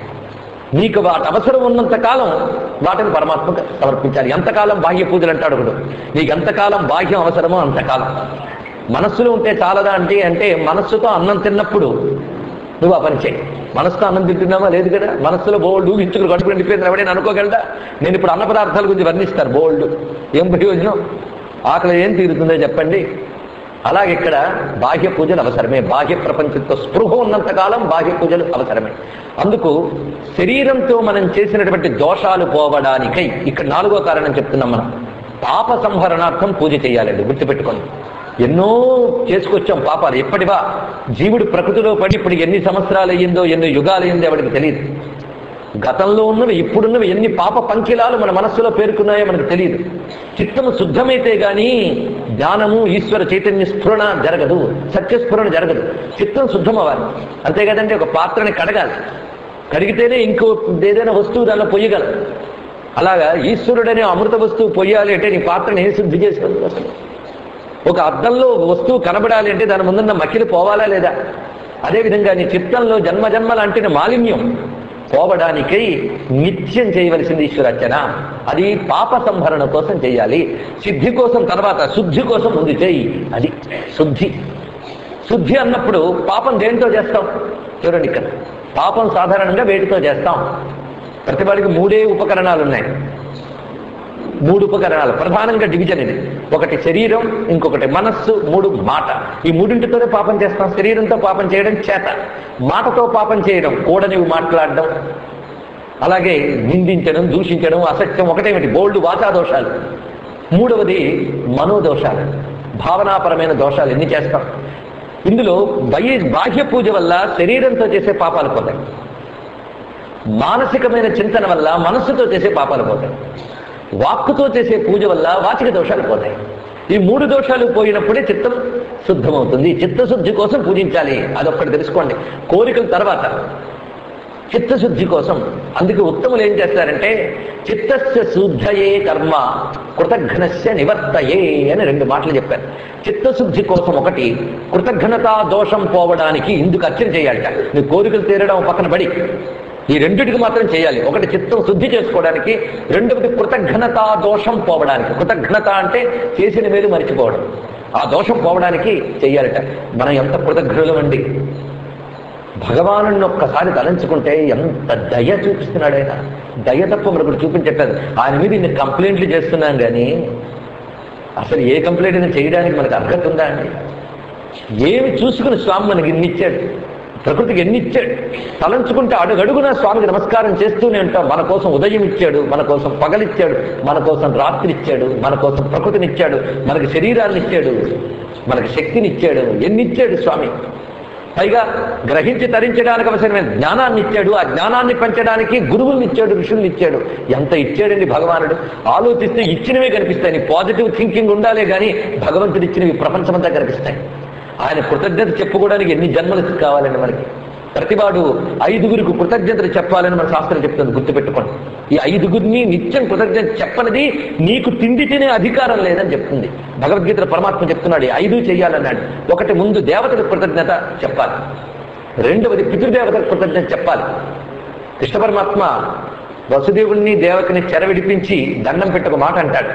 నీకు వాటి అవసరం ఉన్నంత కాలం వాటిని పరమాత్మకు సమర్పించాలి. ఎంతకాలం బాహ్య పూజలు అంటాడు ఒకడు. నీకు ఎంతకాలం బాహ్యం అవసరమో అంతకాలం. మనస్సులో ఉంటే చాలదా అంటే మనస్సుతో అన్నం తిన్నప్పుడు నువ్వు ఆ పని చేయి. మనసుతో అన్నం తింటున్నామా? లేదు కదా. మనస్సులో బోల్డ్ ఊహించుకుని కడుపు నిండిపోయింది ఎవడైనా అనుకోగలడా? నేను ఇప్పుడు అన్న పదార్థాల గురించి వర్ణిస్తారు బోల్డ్. ఏం ప్రయోజనం? ఆకలి ఏం తీరుతుందో చెప్పండి. అలాగే ఇక్కడ బాహ్య పూజలు అవసరమే. బాహ్య ప్రపంచంతో స్పృహ ఉన్నంతకాలం బాహ్య పూజలు అవసరమే. అందుకు శరీరంతో మనం చేసినటువంటి దోషాలు పోవడానికై ఇక్కడ 4వ కారణం చెప్తున్నాం మనం. పాప సంహరణార్థం పూజ చేయాలండి. గుర్తుపెట్టుకోండి. ఎన్నో చేసుకొచ్చాం పాపాలు. ఎప్పటివా జీవుడు ప్రకృతిలో పడి ఇప్పుడు ఎన్ని సంవత్సరాలు అయ్యిందో, ఎన్ని యుగాలు అయ్యిందో ఎవరికి తెలియదు. గతంలో ఉన్నవి ఇప్పుడున్నవి ఎన్ని పాప పంకిలాలు మన మనస్సులో పేర్కొన్నాయో మనకు తెలియదు. చిత్తము శుద్ధమైతే గాని జ్ఞానము, ఈశ్వర చైతన్య స్ఫురణ జరగదు, సత్యస్ఫురణ జరగదు. చిత్తం శుద్ధం అవ్వాలి. అంతే కదండి, ఒక పాత్రని కడగాలి, కడిగితేనే ఇంకో ఏదైనా వస్తువు దానిలో పొయ్యగలరు. అలాగా ఈశ్వరుడనే అమృత వస్తువు పొయ్యాలి అంటే నీ పాత్రని ఏం శుద్ధి చేసుకోవాలి? ఒక అద్దంలో వస్తువు కనబడాలి అంటే దాని ముందున్న మకిలి పోవాలా లేదా? అదేవిధంగా నీ చిత్తంలో జన్మజన్మలు అంటిన మాలిన్యం పోవడానికై నిత్యం చేయవలసింది ఈశ్వరార్చన. అది పాప సంహరణ కోసం చేయాలి. సిద్ధి కోసం తర్వాత, శుద్ధి కోసం ముందు చేయి. అది శుద్ధి. శుద్ధి అన్నప్పుడు పాపం దేంతో చేస్తాం చూడండి. ఇక్కడ పాపం సాధారణంగా వేటితో చేస్తాం? ప్రతి వాడికి 3 ఉపకరణాలు ఉన్నాయి. 3 ఉపకరణాలు, ప్రధానంగా డివిజన్ ఇది. ఒకటి శరీరం, ఇంకొకటి మనస్సు, 3 మాట. ఈ 3ఇంటితోనే పాపం చేస్తాం. శరీరంతో పాపం చేయడం చేత, మాటతో పాపం చేయడం, కూడనివి మాట్లాడడం, అలాగే నిందించడం, దూషించడం, అసత్యం, ఒకటేమిటి బోల్డ్ వాచా దోషాలు. 3వది మనోదోషాలు, భావనాపరమైన దోషాలు. ఎన్ని చేస్తాం? ఇందులో బాహ్య పూజ వల్ల శరీరంతో చేసే పాపాలు పోతాయి, మానసికమైన చింతన వల్ల మనస్సుతో చేసే పాపాలు పోతాయి, వాక్కుతో చేసే పూజ వల్ల వాచిక దోషాలు పోతాయి. ఈ 3 దోషాలు పోయినప్పుడే చిత్తం శుద్ధమవుతుంది. చిత్తశుద్ధి కోసం పూజించాలి, అదొక్కటి తెలుసుకోండి. కోరికల తర్వాత చిత్తశుద్ధి కోసం. అందుకే ఉత్తములు ఏం చేస్తారంటే చిత్తస్య శుద్ధయే కర్మ కృతఘ్నస్య నివర్తయే అని 2 మాటలు చెప్పారు. చిత్తశుద్ధి కోసం ఒకటి, కృతఘ్నతా దోషం పోవడానికి ఇందుకు అర్చన చేయాలట. నీ కోరికలు తీరడం పక్కన పడి ఈ 2టికి మాత్రం చేయాలి. ఒకటి చిత్తం శుద్ధి చేసుకోవడానికి, 2వది కృతఘ్నతా దోషం పోవడానికి. కృతఘ్నత అంటే చేసిన మేలు మరిచిపోవడం. ఆ దోషం పోవడానికి చెయ్యాలట. మనం ఎంత కృతజ్ఞులమండి. భగవాను ఒక్కసారి తలంచుకుంటే ఎంత దయ చూపిస్తున్నాడు ఆయన. దయ తప్ప మరొకటి చూపించట్లేదు. ఆయన మీద ఇన్ని కంప్లైంట్లు చేస్తున్నాం కానీ అసలు ఏ కంప్లైంట్ అయినా చేయడానికి మనకు అర్హత ఉందా అండి? ఏమి చూసుకుని స్వామి మనకి ఇన్నిచ్చాడు, ప్రకృతికి ఎన్నిచ్చాడు. తలంచుకుంటే అడుగడుగునా స్వామికి నమస్కారం చేస్తూనే ఉంటాం. మన కోసం ఉదయం ఇచ్చాడు, మన కోసం పగలిచ్చాడు, మన కోసం రాత్రి ఇచ్చాడు, మన కోసం ప్రకృతినిచ్చాడు, మనకి శరీరాన్ని ఇచ్చాడు, మనకి శక్తినిచ్చాడు. ఎన్నిచ్చాడు స్వామి. పైగా గ్రహించి తరించడానికి అవసరమైన జ్ఞానాన్ని ఇచ్చాడు. ఆ జ్ఞానాన్ని పెంచడానికి గురువుల్ని ఇచ్చాడు, ఋషుల్ని ఇచ్చాడు. ఎంత ఇచ్చాడండి భగవానుడు. ఆలోచిస్తే ఇచ్చినవే కనిపిస్తాయి. నీ పాజిటివ్ థింకింగ్ ఉండాలే కానీ భగవంతుడు ఇచ్చినవి ప్రపంచమంతా కనిపిస్తాయి. ఆయన కృతజ్ఞత చెప్పుకోవడానికి ఎన్ని జన్మలు కావాలండి మనకి. ప్రతివాడు 5గురికి కృతజ్ఞతలు చెప్పాలని మన శాస్త్రం చెప్తుంది, గుర్తుపెట్టుకోండి. ఈ 5గురిని నిత్యం కృతజ్ఞత చెప్పనిది నీకు తిండి తినే అధికారం లేదని చెప్తుంది భగవద్గీతలో. పరమాత్మ చెప్తున్నాడు 5 చెయ్యాలన్నాడు. ఒకటి, ముందు దేవతలకు కృతజ్ఞత చెప్పాలి. 2వది పితృదేవతలకు కృతజ్ఞత చెప్పాలి. కృష్ణ పరమాత్మ వసుదేవుణ్ణి దేవతని చెరవిడిపించి దండం పెట్టి ఒక మాట అంటాడు,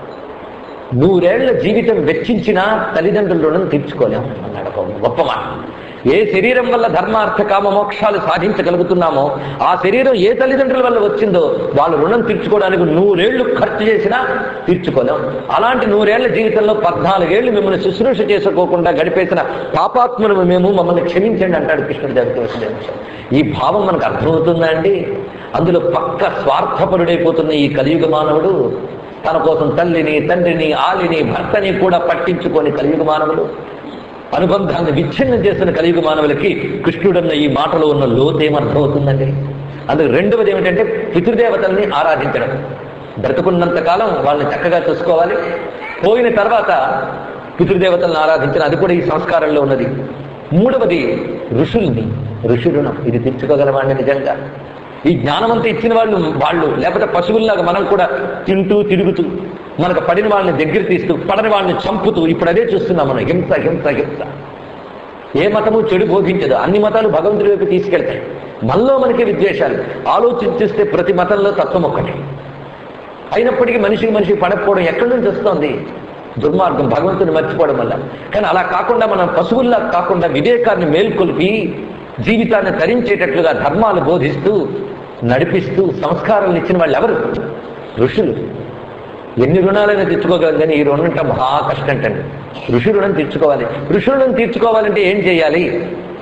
100 ఏళ్ల జీవితం వెచ్చించినా తల్లిదండ్రుల రుణం తీర్చుకోలేము అన్నాడు. ఒక గొప్ప మాట. ఏ శరీరం వల్ల ధర్మార్థ కామ మోక్షాలు సాధించగలుగుతున్నామో ఆ శరీరం ఏ తల్లిదండ్రుల వల్ల వచ్చిందో వాళ్ళ రుణం తీర్చుకోవడానికి 100 ఏళ్లు ఖర్చు చేసినా తీర్చుకోలేం. అలాంటి 100 ఏళ్ల జీవితంలో 14 ఏళ్లు మిమ్మల్ని శుశ్రూష చేసుకోకుండా గడిపేసిన పాపాత్మను మేము, మమ్మల్ని క్షమించండి అంటాడు కృష్ణుడి దేవత. ఈ భావం మనకు అర్థమవుతుందా అండి? అందులో పక్క స్వార్థపరుడైపోతున్న ఈ కలియుగ మానవుడు తన కోసం తల్లిని, తండ్రిని, ఆలిని, భర్తని కూడా పట్టించుకొని కలియుగ మానవులు అనుబంధాన్ని విచ్ఛిన్నం చేస్తున్న కలియుగ మానవులకి కృష్ణుడన్న ఈ మాటలో ఉన్న లోతు ఏమర్థమవుతుందండి? అందుకు 2వది ఏమిటంటే పితృదేవతల్ని ఆరాధించడం. బ్రతుకున్నంత కాలం వాళ్ళని చక్కగా చూసుకోవాలి, పోయిన తర్వాత పితృదేవతలను ఆరాధించడం. అది కూడా ఈ సంస్కారంలో ఉన్నది. 3వది ఋషుల్ని, ఋషి రుణం. ఇది తీర్చుకోగలవాడిని నిజంగా. ఈ జ్ఞానమంతా ఇచ్చిన వాళ్ళు లేకపోతే పశువుల్లాగా మనం కూడా తింటూ తిరుగుతూ మనకు పడిన వాళ్ళని దగ్గర తీస్తూ పడని వాళ్ళని చంపుతూ ఇప్పుడు అదే చూస్తున్నాం మనం. హింస హింస హింస. ఏ మతము చెడు బోధించదు. అన్ని మతాలు భగవంతుడి వైపు తీసుకెళ్తాయి. మనలో మనకి విద్వేషాలు. ఆలోచించిస్తే ప్రతి మతంలో తత్వం ఒక్కటి. అయినప్పటికీ మనిషికి పడకపోవడం ఎక్కడి నుంచి వస్తుంది? దుర్మార్గం, భగవంతుని మర్చిపోవడం వల్ల. కానీ అలా కాకుండా మనం పశువుల్లా కాకుండా వివేకాన్ని మేల్కొల్పి జీవితాన్ని తరించేటట్లుగా ధర్మాలు బోధిస్తూ నడిపిస్తూ సంస్కారాలను ఇచ్చిన వాళ్ళు ఎవరు? ఋషులు. ఎన్ని రుణాలైనా తెచ్చుకోగలరు కానీ ఈ రుణం అంటే మహా కష్టం అండి. ఋషి రుణం తీర్చుకోవాలి. ఋషి రుణం తీర్చుకోవాలంటే ఏం చేయాలి?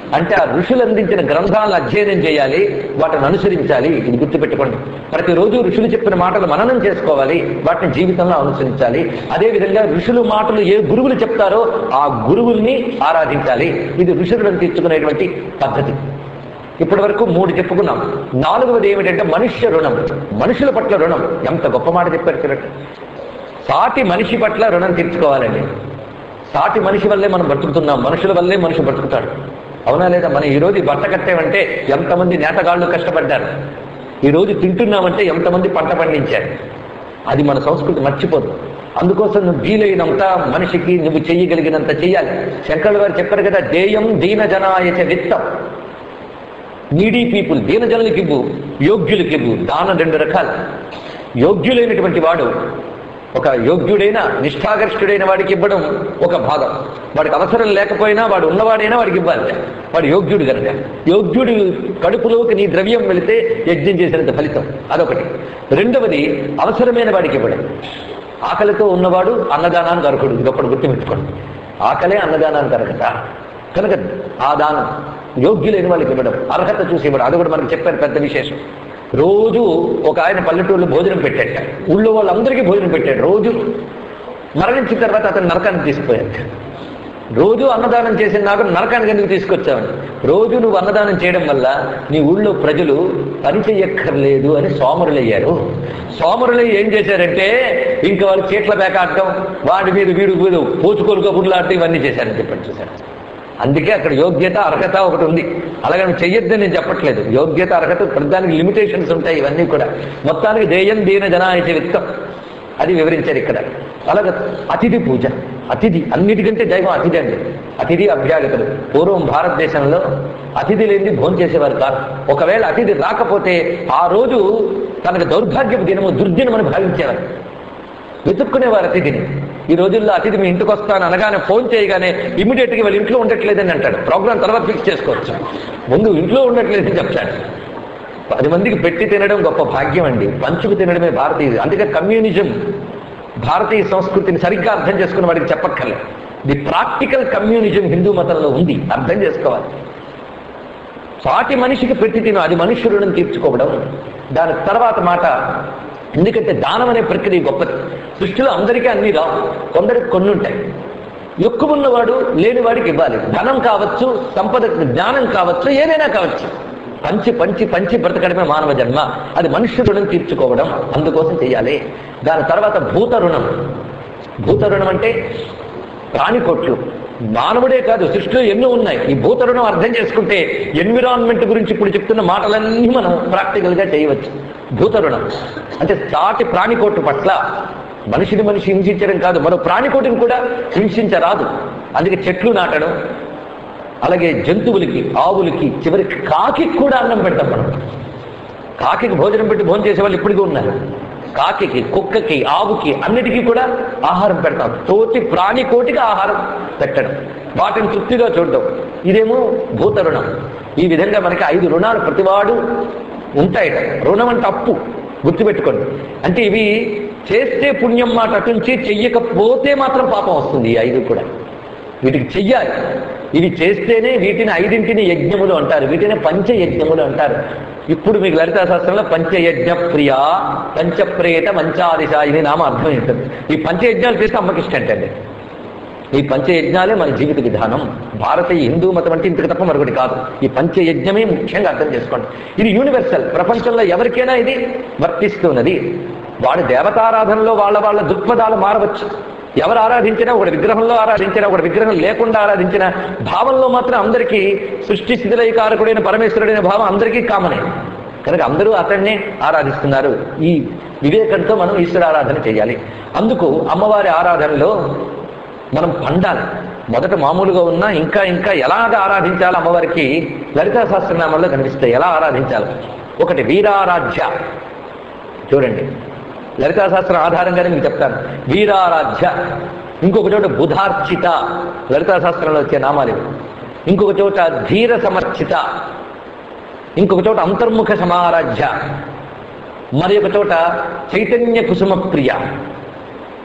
అంటే ఆ ఋషులు అందించిన గ్రంథాలను అధ్యయనం చేయాలి, వాటిని అనుసరించాలి. ఇది గుర్తుపెట్టుకోండి. ప్రతిరోజు ఋషులు చెప్పిన మాటలు మననం చేసుకోవాలి, వాటిని జీవితంలో అనుసరించాలి. అదేవిధంగా ఋషులు మాటలు ఏ గురువులు చెప్తారో ఆ గురువుల్ని ఆరాధించాలి. ఇది ఋషులను తీర్చుకునేటువంటి పద్ధతి. ఇప్పటి వరకు 3 చెప్పుకున్నాం. 4వది ఏమిటంటే మనుష్య రుణం, మనుషుల పట్ల రుణం. ఎంత గొప్ప మాట చెప్పారు చూడండి. సాటి మనిషి పట్ల రుణం తీర్చుకోవాలండి. సాటి మనిషి వల్లే మనం బతుకుతున్నాం, మనుషుల వల్లే మనిషి బతుకుతాడు. అవునా లేదా? మనం ఈరోజు బట్ట కట్టామంటే ఎంతమంది నేతగాళ్ళు కష్టపడ్డారు, ఈరోజు తింటున్నామంటే ఎంతమంది పంట పండించారు. అది మన సంస్కృతి మర్చిపోదు. అందుకోసం నువ్వు వీలైనంత మనిషికి నువ్వు చెయ్యగలిగినంత చెయ్యాలి. శంకరుల వారు చెప్పారు కదా, దేయం దీన జనాయచ విత్తం. నీడీ పీపుల్, దీనజనులకి ఇవ్వు, యోగ్యులకి ఇవ్వు. దానం 2 రకాలు. యోగ్యులైనటువంటి వాడు, ఒక యోగ్యుడైన నిష్ఠాగరిష్ఠుడైన వాడికి ఇవ్వడం ఒక భాగం. వాడికి అవసరం లేకపోయినా వాడు ఉన్నవాడైనా వాడికి ఇవ్వాలి, వాడు యోగ్యుడు కనుక. యోగ్యుడు కడుపులోకి నీ ద్రవ్యం వెళితే యజ్ఞం చేసినంత ఫలితం, అదొకటి. 2వది అవసరమైన వాడికి ఇవ్వడం. ఆకలితో ఉన్నవాడు అన్నదానానికి అర్హుడు, ఇదొకటి గుర్తుపెట్టుకోండి. ఆకలే అన్నదానానికి అర్హత కనుక ఆ దానం యోగ్యులైన వాళ్ళకి ఇవ్వడం, అర్హత చూసి ఇవ్వడం, అది కూడా మనకి చెప్పారు పెద్ద విశేషం. రోజు ఒక ఆయన పల్లెటూరులో భోజనం పెట్టాట, ఊళ్ళో వాళ్ళందరికీ భోజనం పెట్టాడు. రోజు మరణించిన తర్వాత అతను నరకానికి తీసుకుపోయాడు. రోజు అన్నదానం చేసిన నాకు నరకానికి ఎందుకు తీసుకొచ్చావని. రోజు నువ్వు అన్నదానం చేయడం వల్ల నీ ఊళ్ళో ప్రజలు పని చెయ్యక్కర్లేదు అని సోమరులయ్యారు. సోమరులై ఏం చేశారంటే ఇంకా వాళ్ళు చీట్ల బేకాడటం, వాడి మీద వీడు పోచుకోలుగా బుర్లాడటం, ఇవన్నీ చేశారని చెప్పండి. చూశారు. అందుకే అక్కడ యోగ్యత అర్హత ఒకటి ఉంది. అలాగే నువ్వు చెయ్యొద్దని నేను చెప్పట్లేదు. యోగ్యత అర్హత ప్రతిదానికి లిమిటేషన్స్ ఉంటాయి. ఇవన్నీ కూడా మొత్తానికి దేయం దీన జనాయచ విత్తం అది వివరించారు ఇక్కడ. అలాగే అతిథి పూజ. అతిథి అన్నిటికంటే దైవం అతిథి అండి. అతిథి అభ్యాగతులు. పూర్వం భారతదేశంలో అతిథి లేనిది భోజనం చేసేవారు కాదు. ఒకవేళ అతిథి రాకపోతే ఆ రోజు తనకు దౌర్భాగ్యపు దినము, దుర్దినమని భావించేవారు, వెతుక్కునేవారు అతిథిని. ఈ రోజుల్లో అతిథి మీ ఇంటికి వస్తాను అనగానే ఫోన్ చేయగానే ఇమీడియట్గా వాళ్ళు ఇంట్లో ఉండట్లేదని అంటాడు. ప్రోగ్రాం తర్వాత ఫిక్స్ చేసుకోవచ్చు, ముందు ఇంట్లో ఉండట్లేదని చెప్తాడు. 10 మందికి పెట్టి తినడం గొప్ప భాగ్యం అండి. పంచుకు తినడమే భారతీయ. అందుకే కమ్యూనిజం భారతీయ సంస్కృతిని సరిగ్గా అర్థం చేసుకున్న వాడికి చెప్పక్కర్లేదు. ది ప్రాక్టికల్ కమ్యూనిజం హిందూ మతంలో ఉంది, అర్థం చేసుకోవాలి. సాటి మనిషికి పెట్టి తిను, అది మనుష్యులను తీర్చుకోవడం. దాని తర్వాత మాట, ఎందుకంటే దానం అనే ప్రక్రియ గొప్పది. సృష్టిలో అందరికీ అన్ని రావు, కొందరికి కొన్ని ఉంటాయి. ఎక్కువ ఉన్నవాడు లేనివాడికి ఇవ్వాలి. ధనం కావచ్చు, సంపద, జ్ఞానం కావచ్చు, ఏదైనా కావచ్చు. పంచి పంచి పంచి బ్రతకడమే మానవ జన్మ. అది మనుష్య రుణం తీర్చుకోవడం, అందుకోసం చేయాలి. దాని తర్వాత భూత రుణం. భూత రుణం అంటే ప్రాణికోట్లు. మానవుడే కాదు, సృష్టిలో ఎన్నో ఉన్నాయి. ఈ భూత రుణం అర్థం చేసుకుంటే ఎన్విరాన్మెంట్ గురించి ఇప్పుడు చెప్తున్న మాటలన్నీ మనం ప్రాక్టికల్గా చేయవచ్చు. భూత రుణం అంటే సాటి ప్రాణికోట్టు పట్ల, మనిషిని మనిషి హింసించడం కాదు, మరో ప్రాణికోటిని కూడా హింసించరాదు. అందుకే చెట్లు నాటడం, అలాగే జంతువులకి, ఆవులకి, చివరికి కాకి కూడా అన్నం పెడతాం మనం. కాకికి భోజనం పెట్టి భోజనం చేసే వాళ్ళు ఇప్పటికీ ఉన్నారు. కాకికి, కుక్కకి, ఆవుకి అన్నిటికీ కూడా ఆహారం పెడతాం. తోటి ప్రాణికోటికి ఆహారం పెట్టడం, వాటిని తృప్తిగా చూడడం, ఇదేమో భూత రుణం. ఈ విధంగా మనకి 5 రుణాలు ప్రతివాడు ఉంటాయట. రుణం అంటే అప్పు, గుర్తుపెట్టుకోండి. అంటే ఇవి చేస్తే పుణ్యం మాట అటుంచి, చెయ్యకపోతే మాత్రం పాపం వస్తుంది. ఈ 5 కూడా వీటికి చెయ్యాలి. ఇవి చేస్తేనే వీటిని 5ంటిని యజ్ఞములు అంటారు. వీటిని పంచయజ్ఞములు అంటారు. ఇప్పుడు మీకు లలితా శాస్త్రంలో పంచయజ్ఞ ప్రియ, పంచప్రేత, మంచాదిశ, ఇది నామ అర్థం ఉంటుంది. ఈ పంచయజ్ఞాలు చేస్తే అమ్మకి ఇష్టం అండి. ఈ పంచయజ్ఞాలే మన జీవిత విధానం. భారతీయ హిందూ మతం అంటే ఇంతకు తప్ప మరొకటి కాదు. ఈ పంచయజ్ఞమే ముఖ్యంగా అర్థం చేసుకోండి. ఇది యూనివర్సల్, ప్రపంచంలో ఎవరికైనా ఇది వర్తిస్తున్నది. వాడి దేవతారాధనలో వాళ్ళ దృక్పథాలు మారవచ్చు. ఎవరు ఆరాధించినా, ఒకటి విగ్రహంలో ఆరాధించినా, ఒకటి విగ్రహం లేకుండా ఆరాధించిన భావంలో మాత్రం అందరికీ సృష్టి స్థితిలయకారకుడైన పరమేశ్వరుడైన భావం అందరికీ కామనే. కనుక అందరూ అతన్నే ఆరాధిస్తున్నారు. ఈ వివేకంతో మనం ఈశ్వర ఆరాధన చేయాలి. అందుకు అమ్మవారి ఆరాధనలో మనం పండాలి. మొదట మామూలుగా ఉన్నా ఇంకా ఇంకా ఎలాగ ఆరాధించాలి అమ్మవారికి లలితా సహస్రనామాల్లో కనిపిస్తాయి. ఎలా ఆరాధించాలి? ఒకటి వీరారాధ్య. చూడండి, లలితా శాస్త్రం ఆధారంగానే మీకు చెప్తాను. వీరారాధ్య. ఇంకొక చోట బుధార్చిత, లలితా శాస్త్రంలో వచ్చే నామాలు. ఇంకొక చోట ధీర సమర్చిత, ఇంకొక చోట అంతర్ముఖ సమారాధ్య, మరి ఒక చోట చైతన్య కుసుమ ప్రియ,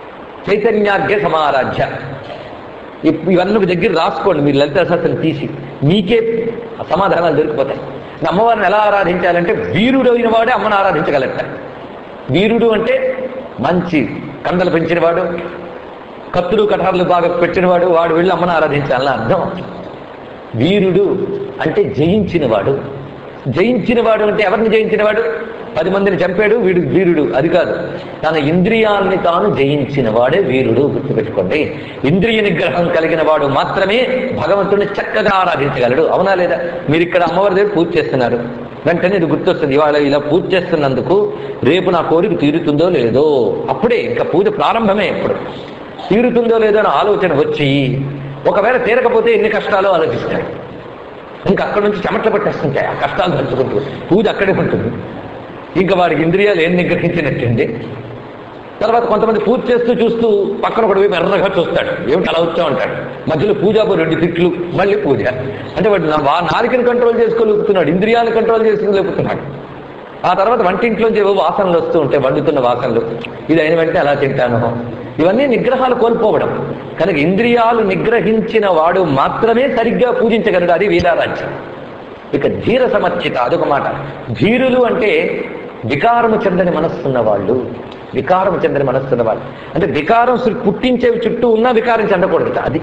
చైతన్యాగ్య సమారాధ్య. ఇవన్నీ దగ్గర రాసుకోండి మీరు లలితా శాస్త్రం తీసి. మీకే సమాధానాలు దొరికిపోతాయి. అమ్మవారిని ఎలా ఆరాధించాలంటే వీరుడు అయిన వాడే అమ్మను ఆరాధించగలట. వీరుడు అంటే మంచి కండలు పెంచినవాడు, కత్తులు కటార్లు బాగా పెట్టినవాడు, వాడు వెళ్ళి అమ్మను ఆరాధించాలని అర్థం. వీరుడు అంటే జయించినవాడు. జయించినవాడు అంటే ఎవరిని జయించినవాడు? 10 మందిని చంపాడు వీడు వీరుడు, అది కాదు. తన ఇంద్రియాల్ని తాను జయించిన వాడే వీరుడు. గుర్తుపెట్టుకోండి, ఇంద్రియ నిగ్రహం కలిగిన వాడు మాత్రమే భగవంతుడిని చక్కగా ఆరాధించగలడు. అవునా లేదా? మీరు ఇక్కడ అమ్మవారి దగ్గర పూజ చేస్తున్నారు, వెంటనే ఇది గుర్తొస్తుంది, ఇవాళ ఇలా పూజ చేస్తున్నందుకు రేపు నా కోరిక తీరుతుందో లేదో. అప్పుడే ఇంకా పూజ ప్రారంభమే. ఎప్పుడు తీరుతుందో లేదో అని ఆలోచన వచ్చి, ఒకవేళ తీరకపోతే ఎన్ని కష్టాలు ఆలోచిస్తాయి. ఇంకా అక్కడి నుంచి చెమట్లు పట్టేస్తుంటాయి ఆ కష్టాలు తలుచుకుంటూ. పూజ అక్కడే ఉంటుంది. ఇంకా వాడికి ఇంద్రియాలు ఏం నిగ్రహించినట్టండి. తర్వాత కొంతమంది పూజ చేస్తూ చూస్తూ పక్కన ఒకటి వైపు ఎర్రగా చూస్తాడు, ఏమిటి అలా వచ్చామంటాడు. మధ్యలో పూజాపు 2 తిట్లు, మళ్ళీ పూజ. అంటే వాడు నాలుకని కంట్రోల్ చేసుకోలేకపోతున్నాడు, ఇంద్రియాలను కంట్రోల్ చేసుకోలేకపోతున్నాడు. ఆ తర్వాత వంటింట్లోంచి ఏవో వాసనలు వస్తూ ఉంటాయి, వండుతున్న వాసనలు. ఇది అయిన వెంటనే అలా తింటాను. ఇవన్నీ నిగ్రహాలు కోల్పోవడం. కనుక ఇంద్రియాలు నిగ్రహించిన వాడు మాత్రమే సరిగ్గా పూజించగలడు. అది వీరారాజ్యం. ఇక ధీర సమర్చిత, అదొక మాట. ధీరులు అంటే వికారము చెందని మనస్సున్న వాళ్ళు. వికారం చెందని మనస్సున్న వాళ్ళు అంటే వికారం పుట్టించేవి చుట్టూ ఉన్నా వికారం చెందకూడదు. అది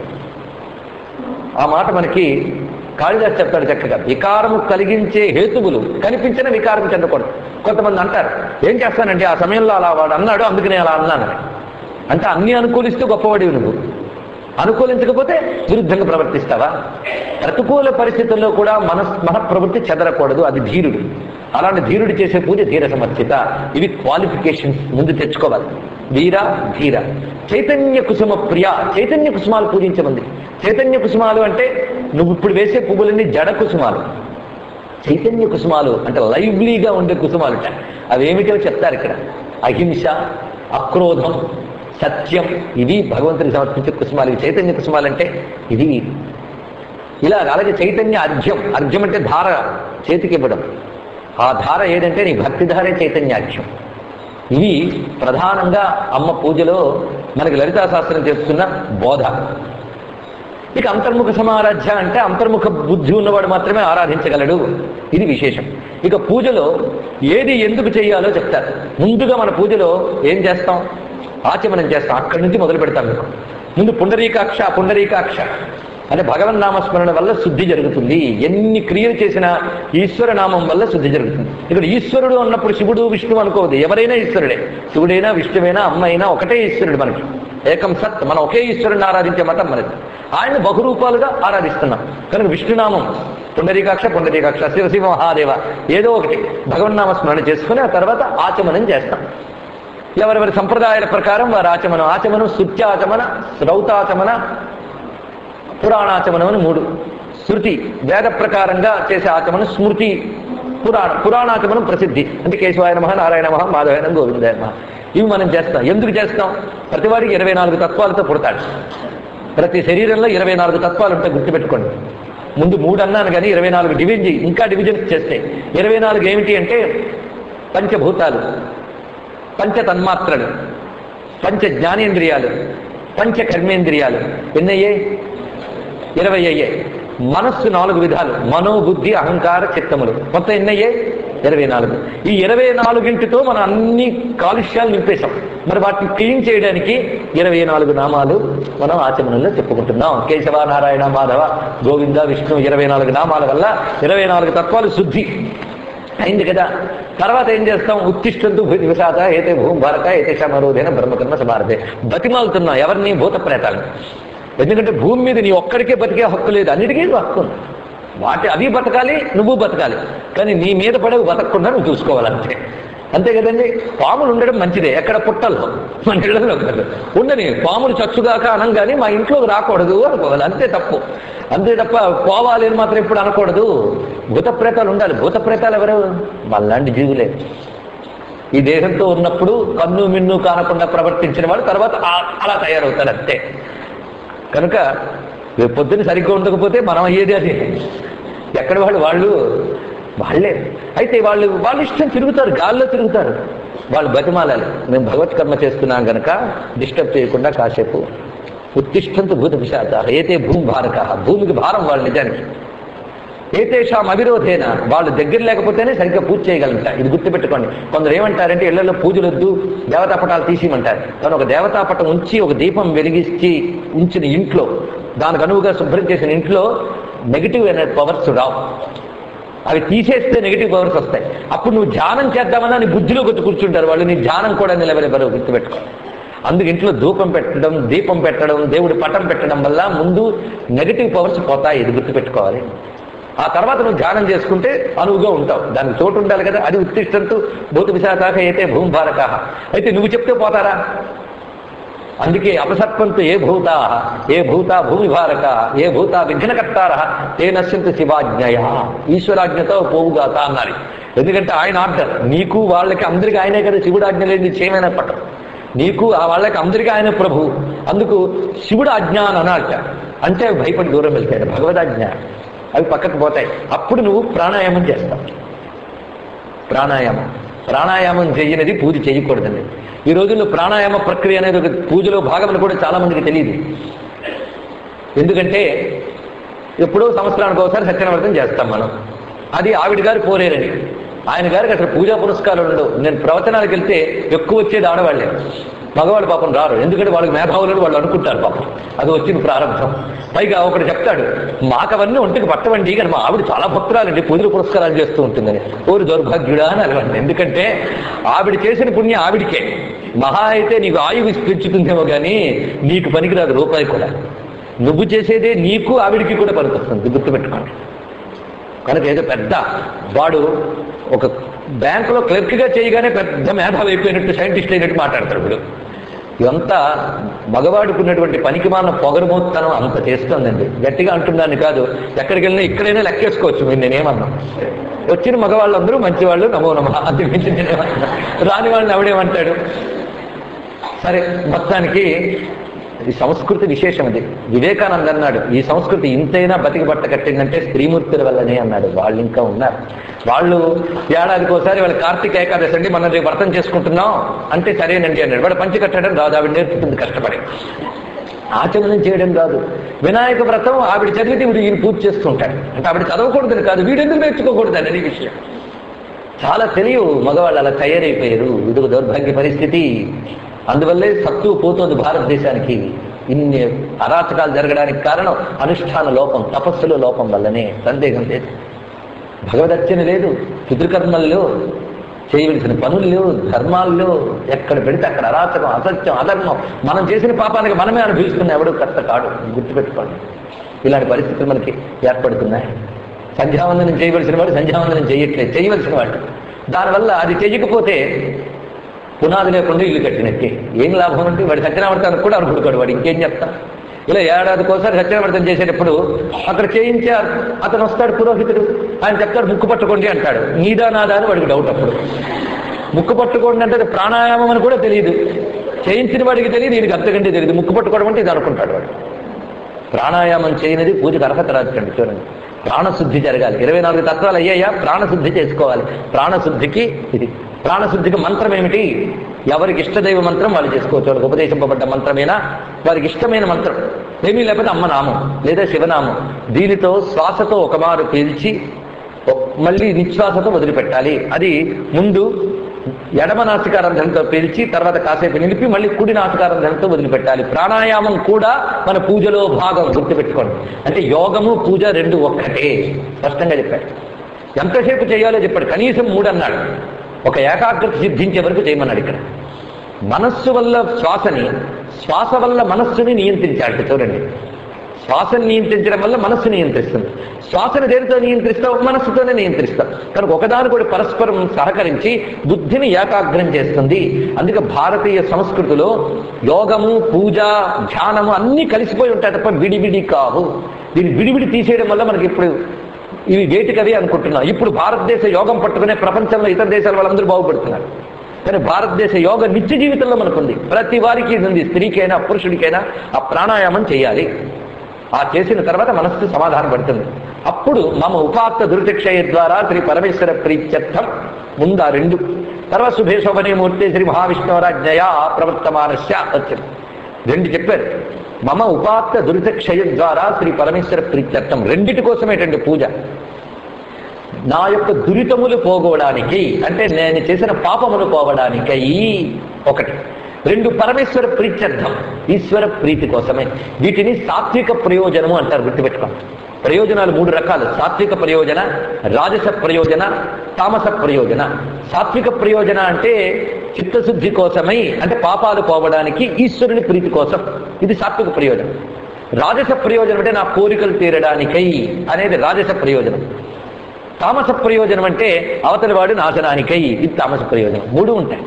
ఆ మాట మనకి కాళిదాసు చెప్తాడు చక్కగా. వికారము కలిగించే హేతువులు కనిపించిన వికారం చెందకూడదు. కొంతమంది అంటారు, ఏం చేస్తానంటే ఆ సమయంలో అలా వాడు అన్నాడు అందుకనే అలా అన్నానని. అంటే అన్ని అనుకూలిస్తూ గొప్పవాడివి నువ్వు, అనుకూలించకపోతే విరుద్ధంగా ప్రవర్తిస్తావా? ప్రతికూల పరిస్థితుల్లో కూడా మన ప్రవృత్తి చెదరకూడదు. అది ధీరుడు. అలాంటి ధీరుడు చేసే పూజ ధీర సమర్చిత. ఇవి క్వాలిఫికేషన్స్ ముందు తెచ్చుకోవాలి. వీర, ధీర. చైతన్య కుసుమ ప్రియ, చైతన్య కుసుమాలు పూజించమంది. చైతన్య కుసుమాలు అంటే నువ్వు ఇప్పుడు వేసే పువ్వులన్నీ జడ కుసుమాలు. చైతన్య కుసుమాలు అంటే లైవ్లీగా ఉండే కుసుమాలు. అవి ఏమిటో చెప్తారు ఇక్కడ. అహింస, అక్రోధం, సత్యం, ఇవి భగవంతునికి సమర్పించే కుసుమాలు. ఇవి చైతన్య కుసుమాలు అంటే ఇది ఇలా. అలాగే చైతన్య అర్ఘ్యం, అర్ఘ్యం అంటే ధార చేతికి ఇవ్వడం. ఆ ధార ఏదంటే నీ భక్తి ధారే చైతన్యార్ఘ్యం. ఇవి ప్రధానంగా అమ్మ పూజలో మనకి లలితా శాస్త్రం చెప్తున్న బోధ. ఇక అంతర్ముఖ సమారాధ్య అంటే అంతర్ముఖ బుద్ధి ఉన్నవాడు మాత్రమే ఆరాధించగలడు. ఇది విశేషం. ఇక పూజలో ఏది ఎందుకు చేయాలో చెప్తారు. ముందుగా మన పూజలో ఏం చేస్తాం? ఆచమనం చేస్తాం. అక్కడి నుంచి మొదలు పెడతాం. మీకు ముందు పుండరీకాక్ష, పుండరీకాక్ష అంటే భగవన్ నామస్మరణ వల్ల శుద్ధి జరుగుతుంది. ఎన్ని క్రియలు చేసినా ఈశ్వర నామం వల్ల శుద్ధి జరుగుతుంది. ఇక్కడ ఈశ్వరుడు అన్నప్పుడు శివుడు విష్ణువు అనుకోవద్దు. ఎవరైనా ఈశ్వరుడే. శివుడైనా విష్ణువైనా అమ్మ అయినా ఒకటే ఈశ్వరుడు. మనకి ఏకం సత్. మనం ఒకే ఈశ్వరుని ఆరాధించే మతం మనది. ఆయన బహురూపాలుగా ఆరాధిస్తున్నాం కనుక విష్ణునామం పుండరీకాక్ష, పుండరీకాక్ష, శివ శివ మహాదేవ ఏదో ఒకటి భగవన్నామస్మరణ చేసుకుని ఆ తర్వాత ఆచమనం చేస్తాం. ఎవరెవరి సంప్రదాయాల ప్రకారం వారి ఆచమనం. ఆచమనం శృత్యాచమన, శ్రౌతాచమన, పురాణాచమనం అని 3. శృతి వేద ప్రకారంగా చేసే ఆచమనం, స్మృతి పురాణాచమనం ప్రసిద్ధి. అంటే కేశవాయ నమః, నారాయణ నమః, మాధవాయ నమః, గోవిందాయ నమః. ఇవి మనం చేస్తాం. ఎందుకు చేస్తాం? ప్రతివాడికి 24 తత్వాలతో పుడతాడు. ప్రతి శరీరంలో 24 తత్వాలు ఉంటాయి, గుర్తుపెట్టుకోండి. ముందు 3 అన్నాను కానీ 24 డివిజన్ చేయి. ఇంకా డివిజన్స్ చేస్తే 24 ఏమిటి అంటే పంచభూతాలు, పంచ తన్మాత్రలు, పంచ జ్ఞానేంద్రియాలు, పంచ కర్మేంద్రియాలు. ఎన్నయ్యాయి? 20 అయ్యాయి. మనస్సు 4 విధాలు, మనోబుద్ధి అహంకార చిత్తములు. మొత్తం ఎన్నయ్యాయి? 24. ఈ 24ంటితో మనం అన్ని కాలుష్యాలు నింపేశాం. మరి వాటిని క్లీన్ చేయడానికి 24 నామాలు మనం ఆచమనంలో చెప్పుకుంటున్నాం. కేశవ, నారాయణ, మాధవ, గోవింద, విష్ణు 24 నామాల వల్ల 24 తత్వాలు శుద్ధి అయింది కదా. తర్వాత ఏం చేస్తాం? ఉత్తిష్టంతు విషాద ఏతే భూమి భారత ఏతే శమరోధైన బ్రహ్మకర్మ సమారతే. బతిమాలుతున్నా ఎవరిని? భూత ప్రేతాలను. ఎందుకంటే భూమి మీద నీ ఒక్కడికే బతికే హక్కు లేదు, అన్నిటికీ హక్కు ఉంది. అవి బతకాలి, నువ్వు బతకాలి. కానీ నీ మీద పడేవి బతకకుండా నువ్వు చూసుకోవాలంటే. అంతే కదండి. పాములు ఉండడం మంచిదే, ఎక్కడ పుట్టల్లో, మన ఇళ్లలో కాదు. ఉండని పాములు చచ్చుగాక అనంగానే మా ఇంట్లోకి రాకూడదు అనుకోవాలి. అంతే తప్పు. అంతే తప్ప పోవాలి అని మాత్రం ఎప్పుడు అనకూడదు. భూత ప్రేతాలు ఉండాలి. భూత ప్రేతాలు ఎవరు? వాళ్ళలాంటి జీవులే. ఈ దేహంతో ఉన్నప్పుడు కన్ను మిన్ను కానకుండా ప్రవర్తించిన వాడు తర్వాత అలా తయారవుతారు అంతే. కనుక పొద్దున్న సరిగ్గా ఉండకపోతే మనం అయ్యేది అది. ఎక్కడ వాళ్ళు వాళ్ళే. అయితే వాళ్ళు ఇష్టం తిరుగుతారు, గాల్లో తిరుగుతారు. వాళ్ళు బతిమాలాలి, మేము భగవత్ కర్మ చేస్తున్నాం కనుక డిస్టర్బ్ చేయకుండా కాసేపు. ఉత్తిష్టంతు భూత విషాద ఏతే భూమి భారక. భూమికి భారం వాళ్ళు నిజానికి. ఏతేషాం అవిరోధేన, వాళ్ళు దగ్గర లేకపోతేనే సరిగ్గా పూజ చేయగలంట. ఇది గుర్తుపెట్టుకోండి. కొందరు ఏమంటారంటే ఇళ్లలో పూజలు వద్దు, దేవతాపటాలు తీసిమంటారు. కానీ ఒక దేవతాపటం ఉంచి ఒక దీపం వెలిగించి ఉంచిన ఇంట్లో, దానికి అనువుగా శుభ్రం చేసిన ఇంట్లో నెగిటివ్ పవర్స్ రావు. అవి తీసేస్తే నెగిటివ్ పవర్స్ వస్తాయి. అప్పుడు నువ్వు ధ్యానం చేద్దామన్నా నీ బుద్ధిలో కొట్టి కూర్చుంటారు వాళ్ళు, నీ ధ్యానం కూడా నిలబెలబరు. గుర్తుపెట్టుకో. అందుకు ఇంట్లో ధూపం పెట్టడం, దీపం పెట్టడం, దేవుడి పటం పెట్టడం వల్ల ముందు నెగిటివ్ పవర్స్ పోతాయి. ఇది గుర్తుపెట్టుకోవాలి. ఆ తర్వాత నువ్వు ధ్యానం చేసుకుంటే అనువుగా ఉంటావు. దానికి చోటు ఉండాలి కదా. అది ఉత్తిష్టంతో భూత విశాఖ అయితే భూమిభారక. అయితే నువ్వు చెప్తే పోతారా? అందుకే అపసత్వంతో ఏ భూత భూమిభారక ఏ భూత విఘ్నకర్తార ఏ నశ్యంత శివాజ్ఞయ, ఈశ్వరాజ్ఞతో పోవుగాత అన్నారు. ఎందుకంటే ఆయన ఆర్డర్. నీకు వాళ్ళకి అందరికీ ఆయనే కదా, శివుడు ఆజ్ఞ లేని చేయమైనా పట్టం. నీకు ఆ వాళ్ళకి అందరికీ ఆయన ప్రభు. అందుకు శివుడు ఆజ్ఞ అని అనాలట. అంటే అవి భయపడి దూరం వెళ్తాయి. భగవదాజ్ఞ అవి పక్కకు పోతాయి. అప్పుడు నువ్వు ప్రాణాయామం చేస్తావు. ప్రాణాయామం చేయనిది పూజ చేయకూడదండి. ఈ రోజుల్లో ప్రాణాయామ ప్రక్రియ అనేది ఒక పూజలో భాగమని కూడా చాలా మందికి తెలియదు. ఎందుకంటే ఎప్పుడో సంవత్సరానికి ఒకసారి సత్యనారాయణ చేస్తాం మనం. అది ఆవిడ గారు పోరేరని. ఆయన గారికి అసలు పూజా పురస్కారాలు ఉండవు. నేను ప్రవచనాలకు వెళ్తే ఎక్కువ వచ్చేది ఆడవాళ్లే, మగవాళ్ళు పాపం రారు. ఎందుకంటే వాళ్ళకి మేధావులను వాళ్ళు అనుకుంటారు పాపం. అది వచ్చిన ప్రారంభం. పైగా ఒకటి చెప్తాడు, మాకవన్నీ ఒంటికి పట్టవండి, కానీ మా ఆవిడ చాలా భక్తురాలండి, పూజలు పురస్కారాలు చేస్తూ ఉంటుందని. ఓరు దౌర్భాగ్యుడా అని అలవండి. ఎందుకంటే ఆవిడ చేసిన పుణ్యం ఆవిడికే. మహా అయితే నీకు ఆయువు పెంచుతుందేమో కానీ నీకు పనికిరాదు రూపాయి కూడా. నువ్వు చేసేదే నీకు ఆవిడికి కూడా పనికొస్తుంది. గుర్తుపెట్టుకోండి. కనుక ఏదో పెద్ద వాడు ఒక బ్యాంకులో క్లర్క్గా చేయగానే పెద్ద మేధావి అయిపోయినట్టు, సైంటిస్ట్ అయినట్టు మాట్లాడతాడు ఇప్పుడు. ఇదంతా మగవాడుకున్నటువంటి పనికిమాలిన పొగరుమూతనం అంత చేస్తుందండి. గట్టిగా అంటున్నాను కాదు, ఎక్కడికి వెళ్ళినా ఇక్కడైనా లెక్కేసుకోవచ్చు. మీరు నేనేమన్నా, వచ్చిన మగవాళ్ళందరూ మంచివాళ్ళు, నమో నమ. అది మించి నేనేమన్నా, రాని వాళ్ళని ఎవడేమంటాడు. సరే, మొత్తానికి ఈ సంస్కృతి విశేషం. అది వివేకానంద అన్నాడు, ఈ సంస్కృతి ఇంతైనా బతికి బట్ట కట్టిందంటే స్త్రీమూర్తుల వల్లనే అన్నాడు. వాళ్ళు ఇంకా ఉన్నారు. వాళ్ళు ఏడాదికి ఒకసారి వాళ్ళ కార్తీక ఏకాదశి అండి, మనం రేపు వ్రతం చేసుకుంటున్నాం అంటే సరేనండి అన్నాడు. వాడు పంచి కట్టడం రాదు, ఆవిడ నేర్పుతుంది కష్టపడి. ఆచమనం చేయడం రాదు. వినాయక వ్రతం ఆవిడ చదివితే వీడు ఈయన పూజ చేస్తుంటాడు. అంటే ఆవిడ చదవకూడదని కాదు, వీడెందుకు నేర్చుకోకూడదని అనే విషయం. చాలా తెలియవు మగవాళ్ళు అలా తయారైపోయారు. ఇది ఒక దౌర్భాగ్య పరిస్థితి. అందువల్లే సత్తువు పోతుంది భారతదేశానికి. ఇన్ని అరాచకాలు జరగడానికి కారణం అనుష్ఠాన లోపం, తపస్సుల లోపం వల్లనే, సందేహం లేదు. భగవదర్చన లేదు, పితృకర్మల్లో చేయవలసిన పనుల్లో, ధర్మాల్లో ఎక్కడ పెడితే అక్కడ అరాచకం, అసత్యం, అధర్మం. మనం చేసిన పాపానికి మనమే అనుభవిస్తున్న ఎవడు కర్త కాడు. గుర్తుపెట్టుకోండి. ఇలాంటి పరిస్థితులు మనకి ఏర్పడుతున్నాయి. సంధ్యావందనం చేయవలసిన వాడు సంధ్యావందనం చేయట్లేదు, చేయవలసిన వాడు. దానివల్ల అది చేయకపోతే పునాది లేకుండా ఇల్లు కట్టినట్టే. ఏం లాభం అంటే వాడి సత్యనావర్తనం కూడా అనుకుంటాడు. వాడు ఇంకేం చెప్తా. ఇలా ఏడాదికోసారి సత్యనావర్తనం చేసేటప్పుడు అక్కడ చేయించే అతను వస్తాడు పురోహితుడు, ఆయన చెప్తాడు ముక్కు పట్టుకోండి అంటాడు. నీదా నాదా అని వాడికి డౌట్. అప్పుడు ముక్కు పట్టుకోండి అంటే ప్రాణాయామం అని కూడా తెలియదు, చేయించిన వాడికి తెలియదు, వీడికి అంతకంటే తెలియదు. ముక్కు పట్టుకోవడం అంటే ఇది అనుకుంటాడు వాడు. ప్రాణాయామం చేయనిది పూజకు అర్హత రాదండి. చూడండి, ప్రాణశుద్ధి జరగాలి. 24 తత్వాలు అయ్యాయా, ప్రాణశుద్ధి చేసుకోవాలి. ప్రాణశుద్ధికి ఇది. ప్రాణశుద్ధికి మంత్రం ఏమిటి? ఎవరికి ఇష్టదైవ మంత్రం వాళ్ళు చేసుకోవచ్చు. వాళ్ళకి ఉపదేశింపబడ్డ మంత్రమేనా, వారికి ఇష్టమైన మంత్రం ఏమీ లేకపోతే అమ్మనామం లేదా శివనామం. దీనితో శ్వాసతో ఒకమారు పీల్చి మళ్ళీ నిశ్వాసతో వదిలిపెట్టాలి. అది ముందు ఎడమ నాసికారంధ్రంతో పీల్చి తర్వాత కాసేపు నిలిపి మళ్ళీ కుడి నాసికారంధ్రంతో వదిలిపెట్టాలి. ప్రాణాయామం కూడా మన పూజలో భాగం. గుర్తుపెట్టుకోండి. అంటే యోగము పూజ రెండు ఒక్కటే. స్పష్టంగా చెప్పాడు. ఎంతసేపు చేయాలో చెప్పాడు. కనీసం 3 అన్నాడు. ఒక ఏకాగ్రత సిద్ధించే వరకు చేయమన్నాడు. ఇక్కడ మనస్సు వల్ల శ్వాసని, శ్వాస వల్ల మనస్సుని నియంత్రించాడు. చూడండి, శ్వాసను నియంత్రించడం వల్ల మనస్సు నియంత్రిస్తుంది. శ్వాసను దేనితో నియంత్రిస్తావు? మనస్సుతోనే నియంత్రిస్తావు. కనుక ఒకదాని కూడా పరస్పరం సహకరించి బుద్ధిని ఏకాగ్రం చేస్తుంది. అందుకే భారతీయ సంస్కృతిలో యోగము, పూజ, ధ్యానము అన్నీ కలిసిపోయి ఉంటాయి తప్ప విడివిడి కావు. దీన్ని విడివిడి తీసేయడం వల్ల మనకి ఇప్పుడు ఇవి వేటికవి అనుకుంటున్నాం. ఇప్పుడు భారతదేశ యోగం పట్టుకునే ప్రపంచంలో ఇతర దేశాల వాళ్ళందరూ బాగుపడుతున్నారు. కానీ భారతదేశ యోగ నిత్య జీవితంలో మనకుంది. ప్రతి వారికి ఉంది. స్త్రీకైనా పురుషుడికైనా ఆ ప్రాణాయామం చేయాలి. ఆ చేసిన తర్వాత మనస్సు సమాధానం పడుతుంది. అప్పుడు మమ ఉపాత్త దురితక్షయ ద్వారా శ్రీ పరమేశ్వర ప్రీత్యర్థం ముందు ఆ 2. తర్వాత శుభే శోభనే మూర్తి శ్రీ మహావిష్ణువరాజ్ఞయా ప్రవర్తమానస్య వచ్చింది. 2 చెప్పారు. మమ ఉపాత్త దురితక్షయ ద్వారా శ్రీ పరమేశ్వర ప్రీత్యర్థం. రెండిటి కోసమేటండి పూజ. నా యొక్క దురితములు పోగొడానికి, అంటే నేను చేసిన పాపములు పోవడానికై ఒకటి. 2 పరమేశ్వర ప్రీత్యర్థం, ఈశ్వర ప్రీతి కోసమే. వీటిని సాత్విక ప్రయోజనము అంటారు, గుర్తుపెట్టుకోండి. ప్రయోజనాలు 3 రకాలు: సాత్విక ప్రయోజన, రాజస ప్రయోజన, తామస ప్రయోజన. సాత్విక ప్రయోజన అంటే చిత్తశుద్ధి కోసమై, అంటే పాపాలు పోవడానికి, ఈశ్వరుని ప్రీతి కోసం, ఇది సాత్విక ప్రయోజనం. రాజస ప్రయోజనం అంటే నా కోరికలు తీరడానికై అనేది రాజస ప్రయోజనం. తామస ప్రయోజనం అంటే అవతలి వాడు నాశనానికై, ఇది తామస ప్రయోజనం. 3 ఉంటాయి.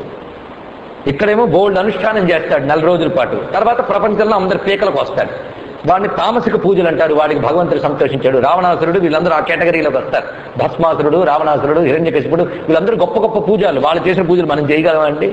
ఇక్కడేమో బోల్డ్ అనుష్ఠానం చేస్తాడు 4 రోజుల పాటు, తర్వాత ప్రపంచంలో అందరు పీకలకు వస్తాడు. వాడిని తామసిక పూజలు అంటారు. వాడికి భగవంతుడు సంతోషించాడు. రావణాసురుడు, వీళ్ళందరూ ఆ కేటగిరీలోకి వస్తారు. భస్మాసురుడు, రావణాసురుడు, హిరణ్యకశిపుడు, వీళ్ళందరూ గొప్ప గొప్ప పూజలు. వాళ్ళు చేసిన పూజలు మనం చేయగలమండి?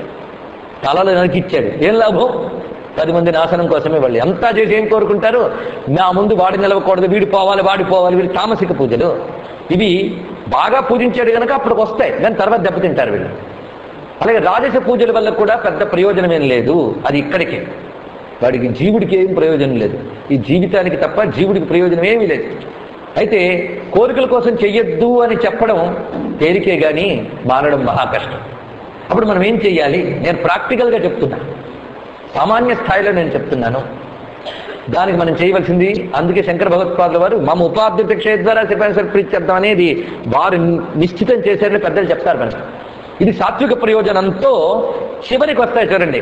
తలలో నరికిచ్చాడు, ఏం లాభం? 10 మంది నాశనం కోసమే. వాళ్ళు అంతా చేసి ఏం కోరుకుంటారు? నా ముందు వాడి నిలవకూడదు, వీడి పోవాలి, వాడి పోవాలి. వీళ్ళు తామసిక పూజలు. ఇవి బాగా పూజించాడు కనుక అప్పటికి వస్తాయి, కానీ తర్వాత దెబ్బతింటారు వీళ్ళు. అలాగే రాజస పూజల వల్ల కూడా పెద్ద ప్రయోజనం ఏం లేదు. అది ఇక్కడికే. వాడికి జీవుడికి ఏం ప్రయోజనం లేదు, ఈ జీవితానికి తప్ప జీవుడికి ప్రయోజనం ఏమీ లేదు. అయితే కోరికల కోసం చెయ్యొద్దు అని చెప్పడం తేలికే కానీ మారడం మహా కష్టం. అప్పుడు మనం ఏం చెయ్యాలి? నేను ప్రాక్టికల్గా చెప్తున్నా, సామాన్య స్థాయిలో నేను చెప్తున్నాను. దానికి మనం చేయవలసింది, అందుకే శంకర భగవత్పాదుల వారు మమ ఉపాధ్యుత క్షేత్ర శిపేశ్వర ప్రీత్యర్థం అనేది వారు నిశ్చితం చేశారని పెద్దలు చెప్తారు మనకి. ఇది సాత్విక ప్రయోజనంతో శివనికి వస్తాయి చూడండి.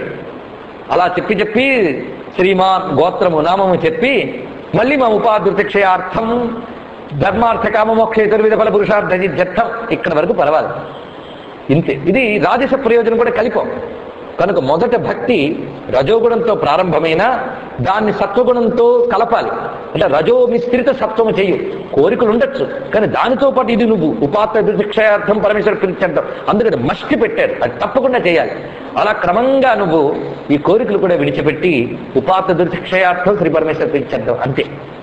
అలా చెప్పి శ్రీమాన్ గోత్రము నామము చెప్పి మళ్ళీ మా ఉపాధృతిక్షయార్థం ధర్మార్థ కామమోక్ష చతుర్విధ ఫల పురుషార్థ జర్థం, ఇక్కడ వరకు పర్వాలేదు, ఇంతే. ఇది రాజస ప్రయోజనం కూడా కలిపం కనుక మొదట భక్తి రజోగుణంతో ప్రారంభమైన దాన్ని సత్వగుణంతో కలపాలి. అంటే రజో మిశ్రిత సత్వము చెయ్యు. కోరికలు ఉండొచ్చు, కానీ దానితో పాటు ఇది నువ్వు ఉపాత్త దుర్శిక్షయార్థం పరమేశ్వర పిలిచంటాం, అందుకని మష్టి పెట్టారు, అది తప్పకుండా చేయాలి. అలా క్రమంగా నువ్వు ఈ కోరికలు కూడా విడిచిపెట్టి ఉపాత్త దుర్శిక్షయార్థం శ్రీ పరమేశ్వర పిలిచంటాం, అంతే.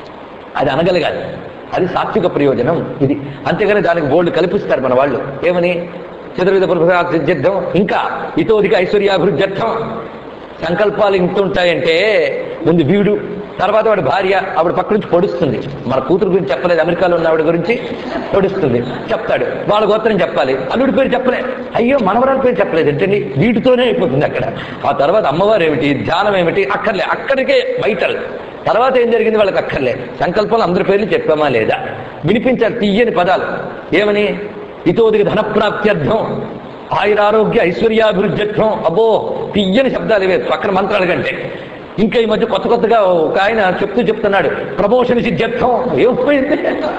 అది అనగలగాలి, అది సాత్విక ప్రయోజనం ఇది. అంతేగాని దానికి బోల్డ్ కల్పిస్తారు మన వాళ్ళు. ఏమని? చతుర్విధ పురుషార్థం, ఇంకా ఇతోధిక ఐశ్వర్యాభివృద్ధ్యర్థం. సంకల్పాలు ఇంత ఉంటాయంటే ముందు వీడు, తర్వాత వాడి భార్య, ఆవిడ పక్క నుంచి పొడుస్తుంది. మన కూతురు గురించి చెప్పలేదు, అమెరికాలో ఉన్న ఆవిడ గురించి పొడుస్తుంది, చెప్తాడు. వాళ్ళ గోత్రం చెప్పాలి, అల్లుడి పేరు చెప్పలే, అయ్యో మనవరాల పేరు చెప్పలేదు ఏంటండి, వీటితోనే అయిపోతుంది అక్కడ. ఆ తర్వాత అమ్మవారు ఏమిటి, ధ్యానం ఏమిటి, అక్కర్లే, అక్కడికే వైటల్. తర్వాత ఏం జరిగింది వాళ్ళకి అక్కర్లే. సంకల్పాలు అందరి పేర్లు చెప్పామా లేదా వినిపించాలి, తీయని పదాలు. ఏమని? ఇతోదికి ధనప్రాప్త్యర్థం, ఆయురారోగ్య ఐశ్వర్యాభివృద్ధ్యర్థం. అబ్బో, తీయని శబ్దాలు ఇవే పక్కన మంత్రాల కంటే. ఇంకా ఈ మధ్య కొత్తగా ఒక ఆయన చెప్తున్నాడు ప్రమోషన్ సిద్ధ్యర్థం. ఏమైంది?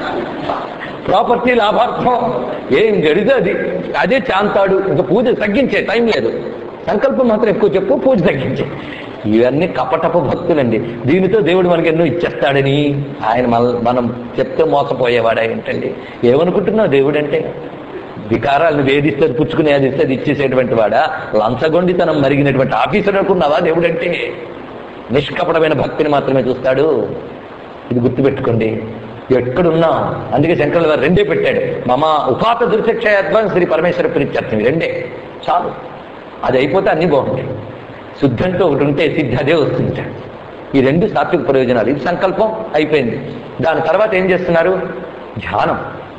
ప్రాపర్టీ లాభార్థం. ఏం జరిగితే అది అదే చాంతాడు. ఇంకా పూజ తగ్గించే టైం లేదు, సంకల్పం మాత్రం ఎక్కువ చెప్పు, పూజ తగ్గించే. ఇవన్నీ కపటపు భక్తులండి. దీనితో దేవుడు మనకి ఎన్నో ఇచ్చేస్తాడని ఆయన మనం చెప్తే మోసపోయేవాడు ఏంటండి? ఏమనుకుంటున్నావు దేవుడు అంటే? వికారాలను వేధిస్తే పుచ్చుకుని అది ఇస్తే అది ఇచ్చేసేటువంటి వాడా? లంచగొండితనం మరిగినటువంటి ఆఫీసర్ అనుకున్నావా దేవుడు అంటే? నిష్కపటమైన భక్తిని మాత్రమే చూస్తాడు. ఇది గుర్తుపెట్టుకోండి ఎక్కడున్నాం. అందుకే శంకరుల వారు 2 పెట్టాడు. మమ ఉపాత దుర్శిక్షయాత్వం శ్రీ పరమేశ్వర ప్రీత్యర్థం, 2 చాలు. అది అయిపోతే అన్నీ బాగుంటాయి. శుద్ధంతో ఒకటి ఉంటే సిద్ధి అదే వస్తుంది. ఈ 2 సాత్విక ప్రయోజనాలు. ఇది సంకల్పం అయిపోయింది. దాని తర్వాత ఏం చేస్తున్నారు? ధ్యానం.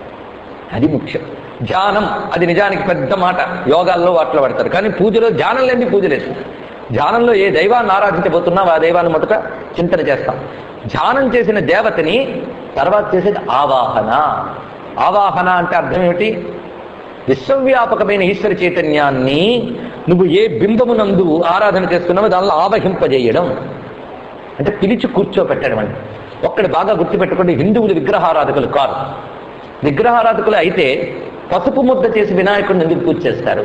అది ముఖ్యం. ధ్యానం అది నిజానికి పెద్ద మాట, యోగాల్లో వాటిలో పడతారు, కానీ పూజలో ధ్యానం లేని పూజ లేదు. ధ్యానంలో ఏ దైవాన్ని ఆరాధించబోతున్నావు ఆ దైవాన్ని మొదట చింతన చేస్తాం. ధ్యానం చేసిన దేవతని తర్వాత చేసేది ఆవాహన. ఆవాహన అంటే అర్థం ఏమిటి? విశ్వవ్యాపకమైన ఈశ్వర చైతన్యాన్ని నువ్వు ఏ బింబమునందు ఆరాధన చేస్తున్నావో దానిలో ఆవహింపజేయడం అంటే పిలిచి కూర్చోపెట్టడం అండి. ఒక్కడి బాగా గుర్తుపెట్టుకోండి, హిందువులు విగ్రహారాధకులు కాదు. విగ్రహారాధకులు అయితే పసుపు ముద్ద చేసి వినాయకుడిని ఎందుకు పూజ చేస్తారు?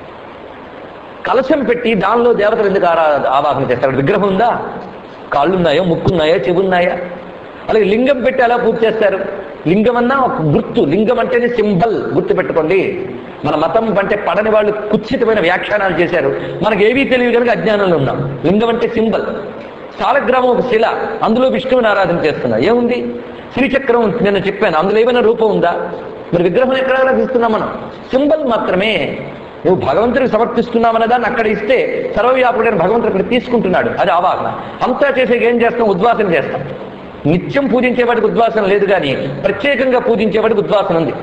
కలశం పెట్టి దానిలో దేవతలు ఎందుకు ఆవాహన చేస్తారు? విగ్రహం ఉందా? కాళ్ళున్నాయో, ముక్కున్నాయో, చెవున్నాయా? అలాగే లింగం పెట్టి అలా పూజ చేస్తారు. లింగం అన్నా ఒక గుర్తు, లింగం అంటేనే సింబల్, గుర్తుపెట్టుకోండి. మన మతం అంటే పడని వాళ్ళు కుత్సితమైన వ్యాఖ్యానాలు చేశారు. మనకు ఏవీ తెలియదు కనుక అజ్ఞానంలో ఉన్నాం. లింగం అంటే సింబల్. సాలగ్రామం ఒక శిల, అందులో విష్ణువుని ఆరాధన చేస్తున్నా, ఏముంది? శ్రీచక్రం నేను చెప్పాను, అందులో ఏమైనా రూపం ఉందా? మరి విగ్రహం ఎక్కడ ఆరాధిస్తున్నాం మనం? సింబల్ మాత్రమే. నువ్వు భగవంతుడికి సమర్పిస్తున్నామన్న దాన్ని అక్కడ ఇస్తే సర్వవ్యాపకుడైన భగవంతుడు అక్కడ తీసుకుంటున్నాడు, అది ఆవాహన. అంతా చేసే ఏం చేస్తాం? ఉద్వాసన చేస్తాం. నిత్యం పూజించేవాడికి ఉద్వాసన లేదు, కానీ ప్రత్యేకంగా పూజించేవాడికి ఉద్వాసన ఉంది.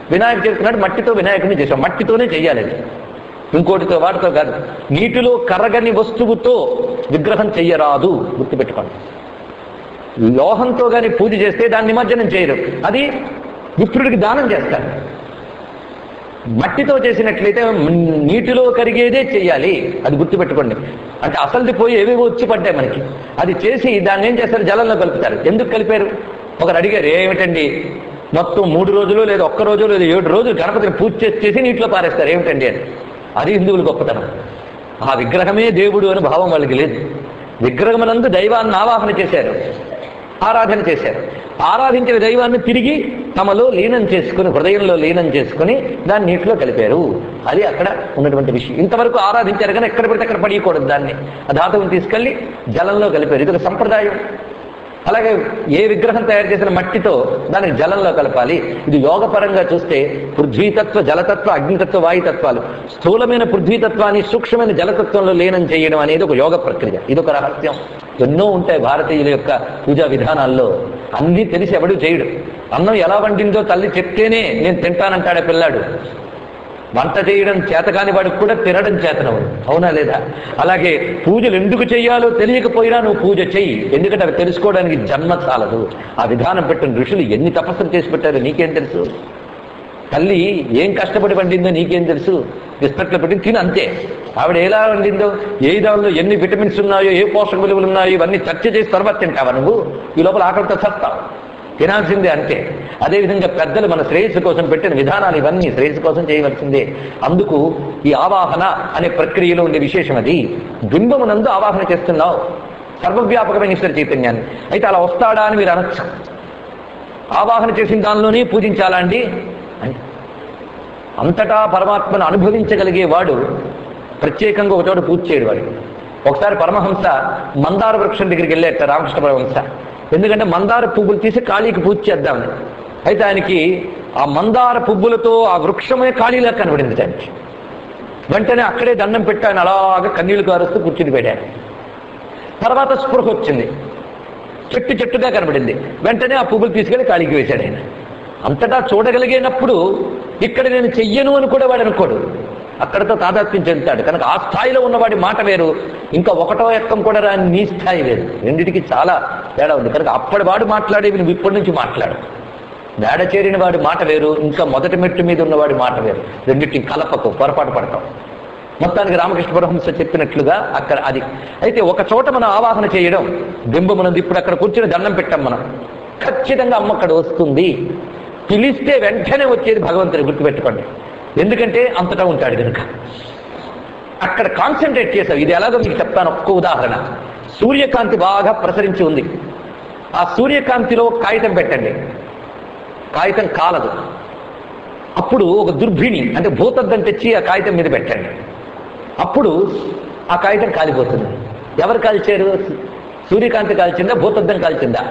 వినాయక చవితి నాడు మట్టితో వినాయకుడిని చేసాం. మట్టితోనే చెయ్యాలి అది, ఇంకోటితో వాటితో కాదు. నీటిలో కరగని వస్తువుతో విగ్రహం చెయ్యరాదు, గుర్తుపెట్టుకోండి. లోహంతో కానీ పూజ చేస్తే దాన్ని నిమజ్జనం చేయరు, అది విప్రుడికి దానం చేస్తారు. మట్టితో చేసినట్లయితే నీటిలో కరిగేదే చెయ్యాలి, అది గుర్తుపెట్టుకోండి. అంటే అసలుది పోయి ఏవేవో వచ్చి పడ్డాయి మనకి, అది చేసి దాన్ని ఏం చేస్తారు, జలంలో కలుపుతారు. ఎందుకు కలిపారు? ఒకరు అడిగారు, ఏమిటండి మొత్తం 3 రోజులు లేదా 1 రోజు లేదా 7 రోజులు గణపతిని పూజ చేసి నీటిలో పారేస్తారు ఏమిటండి అని. అది హిందువులు గొప్పతనం. ఆ విగ్రహమే దేవుడు అని భావం వాళ్ళకి లేదు. విగ్రహమునందు దైవాన్ని ఆవాహన చేశారు, ఆరాధన చేశారు. ఆరాధించిన దైవాన్ని తిరిగి తమలో లీనం చేసుకుని, హృదయంలో లీనం చేసుకుని దాన్ని నీటిలో కలిపారు. అది అక్కడ ఉన్నటువంటి విషయం. ఇంతవరకు ఆరాధించారు కానీ ఎక్కడ పడితే అక్కడ పడియకూడదు, దాన్ని ఆ ధాతువుని తీసుకెళ్లి జలంలో కలిపారు. ఇది ఒక సంప్రదాయం. అలాగే ఏ విగ్రహం తయారు చేసిన మట్టితో దానికి జలంలో కలపాలి. ఇది యోగపరంగా చూస్తే పృథ్వీతత్వ, జలతత్వ, అగ్నితత్వ, వాయుతత్వాలు, స్థూలమైన పృథ్వీతత్వాన్ని సూక్ష్మమైన జలతత్వంలో లీనం చేయడం అనేది ఒక యోగ ప్రక్రియ. ఇది ఒక రహస్యం. ఎన్నో ఉంటాయి భారతీయుల యొక్క పూజా విధానాల్లో, అన్నీ తెలిసి ఎవడు చేయడు. అన్నం ఎలా వండిందో తల్లి చెప్తేనే నేను తింటానంటాడే పిల్లాడు. వంట చేయడం చేతకాని వాడికి కూడా తినడం చేతనవు, అవునా లేదా? అలాగే పూజలు ఎందుకు చెయ్యాలో తెలియకపోయినా నువ్వు పూజ చెయ్యి, ఎందుకంటే అవి తెలుసుకోవడానికి జన్మ చాలదు. ఆ విధానం పెట్టిన ఋషులు ఎన్ని తపస్సులు చేసి పెట్టారో నీకేం తెలుసు? తల్లి ఏం కష్టపడి వండిందో నీకేం తెలుసు? బిస్కెట్లో పెట్టి తిని అంతే. ఆవిడ ఎలా వండిందో, ఏ దానిలో ఎన్ని విటమిన్స్ ఉన్నాయో, ఏ పోషక విలువలు ఉన్నాయో ఇవన్నీ చర్చ చేసి తర్వాత తింటావా నువ్వు? ఈ లోపల ఆకలితో చస్తావు, తినాల్సిందే అంతే. అదేవిధంగా పెద్దలు మన శ్రేయస్సు కోసం పెట్టిన విధానాలు ఇవన్నీ శ్రేయస్సు కోసం చేయవలసిందే. అందుకు ఈ ఆవాహన అనే ప్రక్రియలో ఉండే విశేషం అది. బింబమునందు ఆవాహన చేస్తున్నావు సర్వవ్యాపకమైన ఈశ్వర చైతన్యాన్ని. అయితే అలా వస్తాడా అని మీరు అనొచ్చు. ఆవాహన చేసిన దానిలోనే పూజించాలా అండి? అంతటా పరమాత్మను అనుభవించగలిగేవాడు ప్రత్యేకంగా ఒక చోట పూజ చేయడు వాడు. ఒకసారి పరమహంస మందార వృక్షం దగ్గరికి వెళ్ళేట రామకృష్ణ పరమహంస. ఎందుకంటే మందార పువ్వులు తీసి కాళీకి పూజ చేద్దామని. అయితే ఆయనకి ఆ మందార పువ్వులతో ఆ వృక్షమే కాళీలా కనబడింది దానికి. వెంటనే అక్కడే దండం పెట్టి ఆయన అలాగా కన్నీళ్లు కారుస్తూ కూర్చుని పెట్టాడు. తర్వాత స్పృహ వచ్చింది, చెట్టుగా కనబడింది. వెంటనే ఆ పువ్వులు తీసుకెళ్లి కాళీకి వేశాడు ఆయన. అంతటా చూడగలిగినప్పుడు ఇక్కడ నేను చెయ్యను అని కూడా వాడు అనుకోడు, అక్కడతో తాదాత్మ్యం చెందుతాడు. కనుక ఆ స్థాయిలో ఉన్నవాడి మాట వేరు, ఇంకా 1వ ఎక్కం కూడా రాని నీ స్థాయి వేరు. రెండింటికి చాలా తేడా ఉంది. కనుక అప్పటి వాడు మాట్లాడేవి నువ్వు ఇప్పటి నుంచి మాట్లాడు. మేడ చేరిన వాడి మాట వేరు, ఇంకా మొదటి మెట్టు మీద ఉన్నవాడి మాట వేరు. రెండింటిని కలపకు, పొరపాటు పడతాం. మొత్తానికి రామకృష్ణ పరమహంస చెప్పినట్లుగా అక్కడ అది. అయితే ఒక చోట మనం ఆవాహన చేయడం, బింబమునంది. ఇప్పుడు అక్కడ కూర్చొని దండం పెట్టాం మనం, ఖచ్చితంగా అమ్మ అక్కడ వస్తుంది. పిలిస్తే వెంటనే వచ్చేది భగవంతుని, గుర్తుపెట్టుకోండి. ఎందుకంటే అంతటా ఉంటాడు కనుక. అక్కడ కాన్సన్ట్రేట్ చేశావు. ఇది ఎలాగో మీకు చెప్తాను. ఒక్క ఉదాహరణ. సూర్యకాంతి బాగా ప్రసరించి ఉంది. ఆ సూర్యకాంతిలో కాగితం పెట్టండి, కాగితం కాలదు. అప్పుడు ఒక దుర్భిణి అంటే భూతద్దం తెచ్చి ఆ కాగితం మీద పెట్టండి, అప్పుడు ఆ కాగితం కాలిపోతుంది. ఎవరు కాల్చారు? సూర్యకాంతి కాల్చిందా, భూతద్దం కాల్చిందా?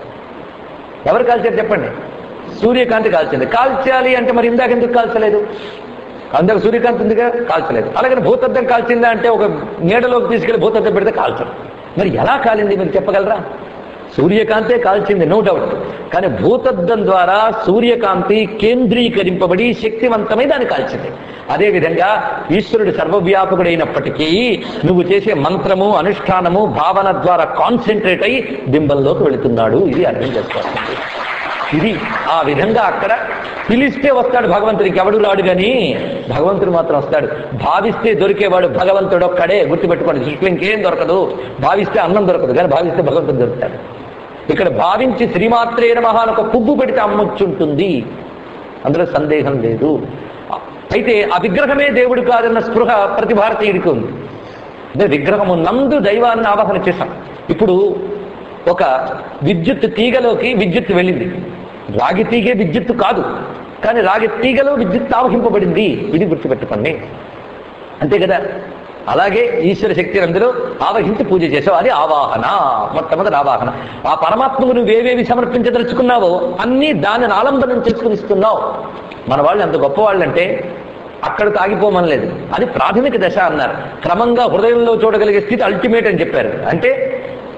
ఎవరు కాల్చారు చెప్పండి? సూర్యకాంతి కాల్చింది. కాల్చాలి అంటే మరి ఇందాక ఎందుకు కాల్చలేదు? అందుకు సూర్యకాంతి ఉందిగా, కాల్చలేదు. అలాగే భూతద్దం కాల్చిందా అంటే ఒక నీడలోకి తీసుకెళ్లి భూతద్దం పెడితే కాల్చరు. మరి ఎలా కాలింది మీరు చెప్పగలరా? సూర్యకాంతే కాల్చింది, నో డౌట్. కానీ భూతద్దం ద్వారా సూర్యకాంతి కేంద్రీకరింపబడి శక్తివంతమై దాన్ని కాల్చింది. అదేవిధంగా ఈశ్వరుడు సర్వవ్యాపకుడైనప్పటికీ నువ్వు చేసే మంత్రము, అనుష్ఠానము, భావన ద్వారా కాన్సన్ట్రేట్ అయి బింబంలోకి వెళుతున్నాడు. ఇది అర్థం చేసుకోవాల్సింది. ఇది ఆ విధంగా అక్కడ పిలిస్తే వస్తాడు భగవంతుడికి, ఎవడు రాడు కానీ భగవంతుడు మాత్రం వస్తాడు. భావిస్తే దొరికేవాడు భగవంతుడు ఒక్కడే, గుర్తుపెట్టుకోండి. సృష్టిలో ఇంకేం దొరకదు. భావిస్తే అన్నం దొరకదు, కానీ భావిస్తే భగవంతుడు దొరుకుతాడు. ఇక్కడ భావించి శ్రీమాత్రే నమః అని ఒక పువ్వు పెడితే అమ్మొచ్చుంటుంది, అందులో సందేహం లేదు. అయితే ఆ విగ్రహమే దేవుడు కాదన్న స్పృహ ప్రతి భారతీయుడికి ఉంది. అంటే విగ్రహము నందు దైవాన్ని ఆవాహన చేశాం. ఇప్పుడు ఒక విద్యుత్ తీగలోకి విద్యుత్ వెళ్ళింది. రాగి తీగే విద్యుత్తు కాదు, కానీ రాగి తీగలో విద్యుత్ ఆవహింపబడింది. ఇది గుర్తుపెట్టుకోండి, అంతే కదా. అలాగే ఈశ్వర శక్తిని అందరూ ఆవహించి పూజ చేసావు, అది ఆవాహన. మొట్టమొదటి ఆవాహన. ఆ పరమాత్మకు నువ్వేవేవి సమర్పించదలుచుకున్నావో అన్నీ దానిని ఆలంబనం చేసుకుని ఇస్తున్నావు. మన వాళ్ళు ఎంత గొప్పవాళ్ళంటే అక్కడికి ఆగిపోమనలేదు, అది ప్రాథమిక దశ అన్నారు. క్రమంగా హృదయంలో చూడగలిగే స్థితి అల్టిమేట్ అని చెప్పారు. అంటే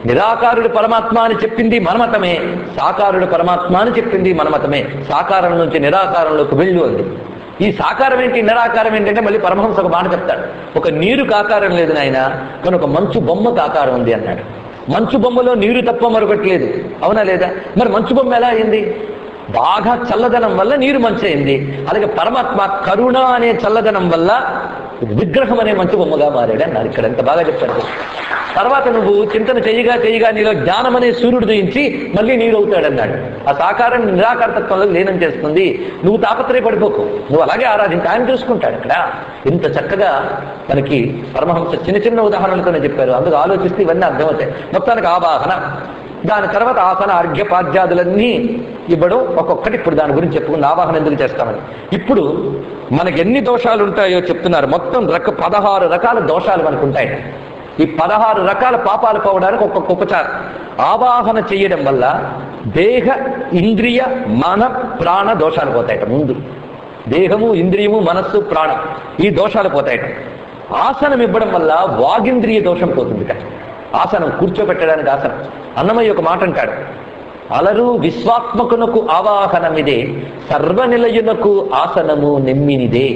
నిరాకారుడు పరమాత్మ అని చెప్పింది మన మతమే, సాకారుడు పరమాత్మ అని చెప్పింది మన మతమే. సాకారం నుంచి నిరాకారంలోకి వెళ్ళు అంది. ఈ సాకారం ఏంటి, నిరాకారం ఏంటంటే మళ్ళీ పరమహంస ఒక మాట చెప్తాడు. ఒక నీరుకు ఆకారం లేదు నాయన, కానీ ఒక మంచు బొమ్మకు ఆకారం ఉంది అన్నాడు. మంచు బొమ్మలో నీరు తప్ప మరొకటి లేదు, అవునా లేదా? మరి మంచు బొమ్మ ఎలా అయింది? బాగా చల్లదనం వల్ల నీరు మంచి అయింది. అలాగే పరమాత్మ కరుణ అనే చల్లదనం వల్ల విగ్రహం అనే మంచు బొమ్మగా మారాడు అన్నారు. ఇక్కడ ఎంత బాగా చెప్తాడు. తర్వాత నువ్వు చింతన చేయగా నీలో జ్ఞానం అనే సూర్యుడు దయించి మళ్ళీ నీరు అవుతాడన్నాడు. ఆ సాకారం నిరాకారతత్వంలో లీనం చేస్తుంది. నువ్వు తాపత్రయపడిపోకు, నువ్వు అలాగే ఆరాధించి ఆయన చూసుకుంటాడు. ఇక్కడ ఇంత చక్కగా మనకి పరమహంస చిన్న చిన్న ఉదాహరణలతోనే చెప్పారు. అందుకు ఆలోచిస్తే ఇవన్నీ అర్థమవుతాయి. మొత్తానికి ఆవాహన, దాని తర్వాత ఆసన అర్ఘ్యపాద్యాదులన్నీ ఇవ్వడం ఒక్కొక్కటి. ఇప్పుడు దాని గురించి చెప్పుకుని ఆవాహన ఎందుకు చేస్తామని. ఇప్పుడు మనకి ఎన్ని దోషాలు ఉంటాయో చెప్తున్నారు. మొత్తం 16 రకాల దోషాలు మనకు ఉంటాయి. ఈ 16 రకాల పాపాలు పోవడానికి ఒక్కొక్క ఉపచారం. ఆవాహన చేయడం వల్ల దేహ ఇంద్రియ మన ప్రాణ దోషాలు పోతాయట. ముందు దేహము ఇంద్రియము మనస్సు ప్రాణం ఈ దోషాలు పోతాయట. ఆసనం ఇవ్వడం వల్ల వాగింద్రియ దోషం పోతుంది. ఆసనం కూర్చోబెట్టడానికి ఆసనం. అన్నమయ్య ఒక మాట అంటాడు, అలరు విశ్వాత్మకునకు ఆవాహనమిదే, సర్వనిలయునకు ఆసనము నెమ్మినిదే.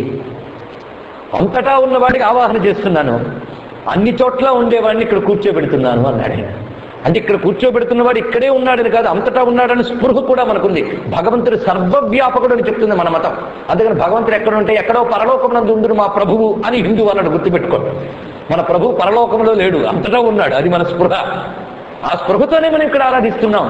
అంతటా ఉన్నవాడికి ఆవాహన చేస్తున్నాను, అన్ని చోట్ల ఉండేవాడిని ఇక్కడ కూర్చోబెడుతున్నాను అన్నాడు ఆయన. అంటే ఇక్కడ కూర్చోబెడుతున్నవాడు ఇక్కడే ఉన్నాడని కాదు, అంతటా ఉన్నాడని స్పృహ కూడా మనకుంది. భగవంతుడు సర్వవ్యాపకుడు అని చెప్తుంది మన మతం. అందుకని భగవంతుడు ఎక్కడ ఉంటే ఎక్కడో పరలోకమునందు ఉండును మా ప్రభువు అని హిందూ అన్నాడు. గుర్తుపెట్టుకోండి, మన ప్రభువు పరలోకంలో లేడు, అంతటా ఉన్నాడు. అది మన స్పృహ. ఆ స్పృహతోనే మనం ఇక్కడ ఆరాధిస్తున్నాం.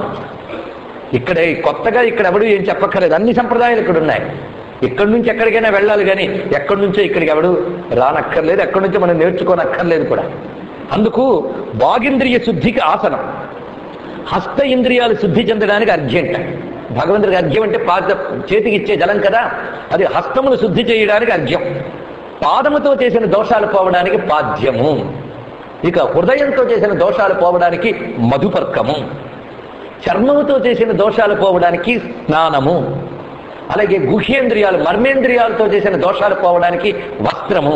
ఇక్కడ కొత్తగా ఇక్కడ ఎవడు ఏం చెప్పక్కర్లేదు, అన్ని సంప్రదాయాలు ఇక్కడ ఉన్నాయి. ఇక్కడి నుంచి ఎక్కడికైనా వెళ్ళాలి, కానీ ఎక్కడి నుంచో ఇక్కడికి ఎవడు రానక్కర్లేదు, ఎక్కడి నుంచో మనం నేర్చుకోనక్కర్లేదు కూడా. అందుకు వాగింద్రియ శుద్ధికి ఆసనం, హస్త ఇంద్రియాలు శుద్ధి చెందడానికి అర్ఘ్యంట. భగవంతుడికి అర్ఘ్యం అంటే చేతికి ఇచ్చే జలం కదా, అది హస్తమును శుద్ధి చేయడానికి అర్ఘ్యం. పాదముతో చేసిన దోషాలు పోవడానికి పాద్యము. ఇక హృదయంతో చేసిన దోషాలు పోవడానికి మధుపర్కము. చర్మముతో చేసిన దోషాలు పోవడానికి స్నానము. అలాగే గుహ్యేంద్రియాలు మర్మేంద్రియాలతో చేసిన దోషాలు పోవడానికి వస్త్రము.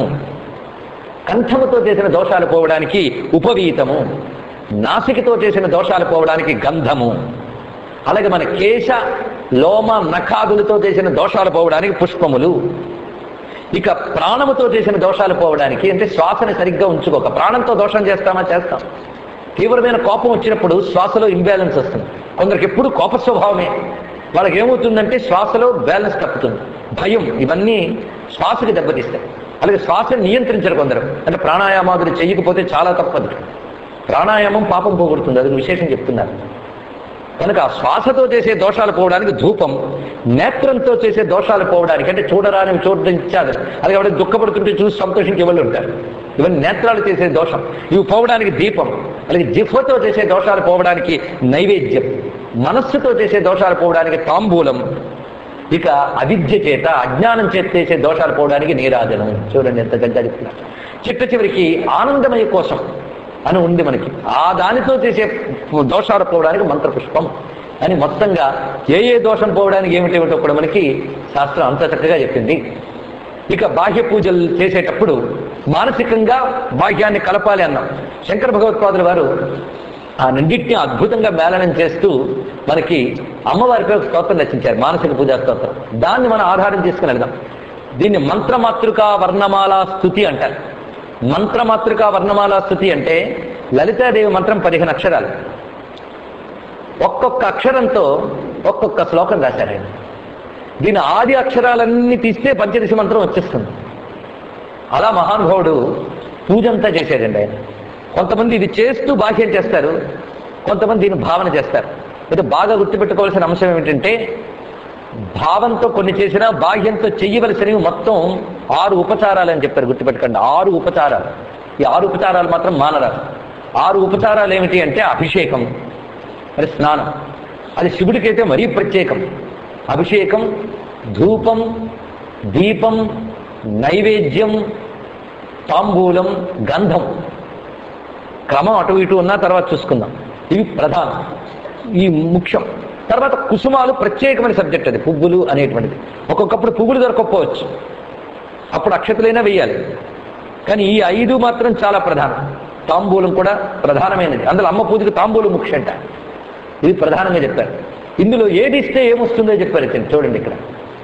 కంఠముతో చేసిన దోషాలు పోవడానికి ఉపవీతము. నాసికతో చేసిన దోషాలు పోవడానికి గంధము. అలాగే మన కేశ లోమ నఖాదులతో చేసిన దోషాలు పోవడానికి పుష్పములు. ఇక ప్రాణముతో చేసిన దోషాలు పోవడానికి, అంటే శ్వాసని సరిగ్గా ఉంచుకోక ప్రాణంతో దోషం చేస్తామా? చేస్తాం. తీవ్రమైన కోపం వచ్చినప్పుడు శ్వాసలో ఇంబ్యాలెన్స్ వస్తుంది. కొందరికి ఎప్పుడు కోప స్వభావమే. వాళ్ళకి ఏమవుతుందంటే శ్వాసలో బ్యాలెన్స్ తప్పుతుంది. భయం, ఇవన్నీ శ్వాసకి దెబ్బతీస్తాయి. అలాగే శ్వాసను నియంత్రించరు కొందరు. అంటే ప్రాణాయామాదులు చేయకపోతే చాలా తప్పదు. ప్రాణాయామం పాపం పోగొడుతుంది, అది విశేషం చెప్తున్నారు. కనుక ఆ శ్వాసతో చేసే దోషాలు పోవడానికి ధూపం, నేత్రంతో చేసే దోషాలు పోవడానికి అంటే చూడరాని చూడించాలి, అలాగే ఎవరైనా దుఃఖపడుతుంటే చూసి సంతోషించి ఎవరు ఉంటారు, ఇవన్నీ నేత్రాలు చేసే దోషం. ఇవి పోవడానికి దీపం. అలాగే జిహ్వతో చేసే దోషాలు పోవడానికి నైవేద్యం. మనస్సుతో చేసే దోషాలు పోవడానికి తాంబూలం. ఇక అవిద్య చేత అజ్ఞానం చేత చేసే దోషాలు పోవడానికి నీరాజనం. చూడండి ఎంత గంట చెప్తున్నారు. చివరికి ఆనందమయ కోసం అని ఉంది మనకి, ఆ దానితో చేసే దోషాలు పోవడానికి మంత్రపుష్పం అని మొత్తంగా ఏ దోషం పోవడానికి ఏమిటేమిటో కూడా మనకి శాస్త్రం అంత చక్కగా చెప్పింది. ఇక బాహ్య పూజలు చేసేటప్పుడు మానసికంగా బాహ్యాన్ని కలపాలి అన్నాం. శంకర భగవత్పాదుల వారు ఆ రెండింటిని అద్భుతంగా మేళనం చేస్తూ మనకి అమ్మవారిపై ఒక స్తోత్రం రచించారు, మానసిక పూజా స్తోత్రం. దాన్ని మనం ఆధారం చేసుకుని వెళ్దాం. దీన్ని మంత్రమాతృకా వర్ణమాలా స్తుతి అంటారు. మంత్రమాతృకా వర్ణమాలా స్తుతి అంటే లలితాదేవి మంత్రం 15 అక్షరాలు. ఒక్కొక్క అక్షరంతో ఒక్కొక్క శ్లోకం రాశారు ఆయన. దీని ఆది అక్షరాలన్నీ తీస్తే పంచదశ మంత్రం వచ్చేస్తుంది. అలా మహానుభావుడు పూజంతా చేశాడండి ఆయన. కొంతమంది ఇది చేస్తూ బాహ్యం చేస్తారు, కొంతమంది దీన్ని భావన చేస్తారు. అయితే బాగా గుర్తుపెట్టుకోవాల్సిన అంశం ఏమిటంటే, భావంతో కొన్ని చేసినా బాహ్యంతో చెయ్యవలసినవి మొత్తం 6 ఉపచారాలు అని చెప్పారు. గుర్తుపెట్టుకోండి, 6 ఉపచారాలు. ఈ 6 ఉపచారాలు మాత్రం మానరాదు. 6 ఉపచారాలు ఏమిటి అంటే అభిషేకం, మరి స్నానం. అది శివుడికైతే మరీ ప్రత్యేకం. అభిషేకం, ధూపం, దీపం, నైవేద్యం, తాంబూలం, గంధం. క్రమం అటు ఇటు ఉన్నా తర్వాత చూసుకుందాం. ఇవి ప్రధానం, ఈ ముఖ్యం. తర్వాత కుసుమాలు ప్రత్యేకమైన సబ్జెక్ట్, అది పువ్వులు అనేటువంటిది. ఒక్కొక్కప్పుడు పువ్వులు దొరకకపోవచ్చు, అప్పుడు అక్షతలైనా వేయాలి. కానీ ఈ 5 మాత్రం చాలా ప్రధానం. తాంబూలం కూడా ప్రధానమైనది. అందులో అమ్మ పూజకు తాంబూలం ముఖ్యంట. ఇది ప్రధానంగా చెప్పారు. ఇందులో ఏది ఇస్తే ఏమొస్తుందో చెప్పారు. చూడండి ఇక్కడ,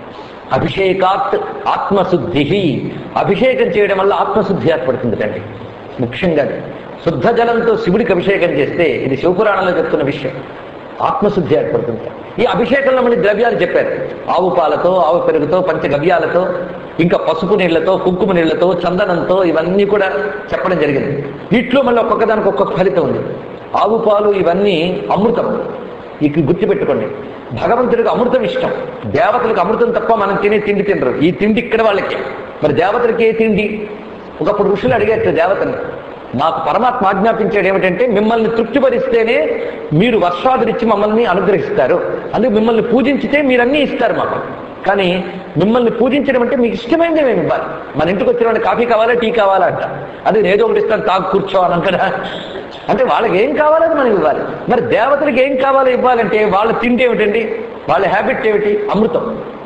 అభిషేకాత్ ఆత్మశుద్ధి. అభిషేకం చేయడం వల్ల ఆత్మశుద్ధి ఏర్పడుతుంది అండి. ముఖ్యంగా శుద్ధ జలంతో శివుడికి అభిషేకం చేస్తే, ఇది శివపురాణంలో చెప్తున్న విషయం, ఆత్మశుద్ధి ఏర్పడుతుంది. ఈ అభిషేకంలో మళ్ళీ ద్రవ్యాలు చెప్పారు. ఆవు పాలతో, ఆవు పెరుగుతో, పంచగవ్యాలతో, ఇంకా పసుపు నీళ్లతో, కుంకుమ నీళ్లతో, చందనంతో, ఇవన్నీ కూడా చెప్పడం జరిగింది. వీటిలో మళ్ళీ ఒక్కొక్క దానికి ఒక్కొక్క ఫలితం ఉంది. ఆవు పాలు ఇవన్నీ అమృతం. ఇక గుర్తుపెట్టుకోండి, భగవంతుడికి అమృతం ఇష్టం. దేవతలకు అమృతం తప్ప మనం తినే తిండి తినరు. ఈ తిండి ఇక్కడ వాళ్ళకి. మరి దేవతలకి ఏ తిండి? ఒకప్పుడు ఋషులు అడిగారు దేవతని, మాకు పరమాత్మ ఆజ్ఞాపించాడు ఏమిటంటే, మిమ్మల్ని తృప్తిపరిస్తేనే మీరు వర్షాదులిచ్చి మమ్మల్ని అనుగ్రహిస్తారు, అందుకు మిమ్మల్ని పూజించితే మీరన్నీ ఇస్తారు మాకు. కానీ మిమ్మల్ని పూజించడం అంటే మీకు ఇష్టమైనదే మేము ఇవ్వాలి. మన ఇంటికి వచ్చిన కాఫీ కావాలా, టీ కావాలా అంట. అది ఏదో ఒకటి ఇస్తాను, తాగు కూర్చోవాలని కదా. అంటే వాళ్ళకి ఏం కావాలని మనం ఇవ్వాలి. మరి దేవతలకు ఏం కావాలో ఇవ్వాలంటే వాళ్ళ తిండి ఏమిటండి, వాళ్ళ హ్యాబిట్ ఏమిటి? అమృతం.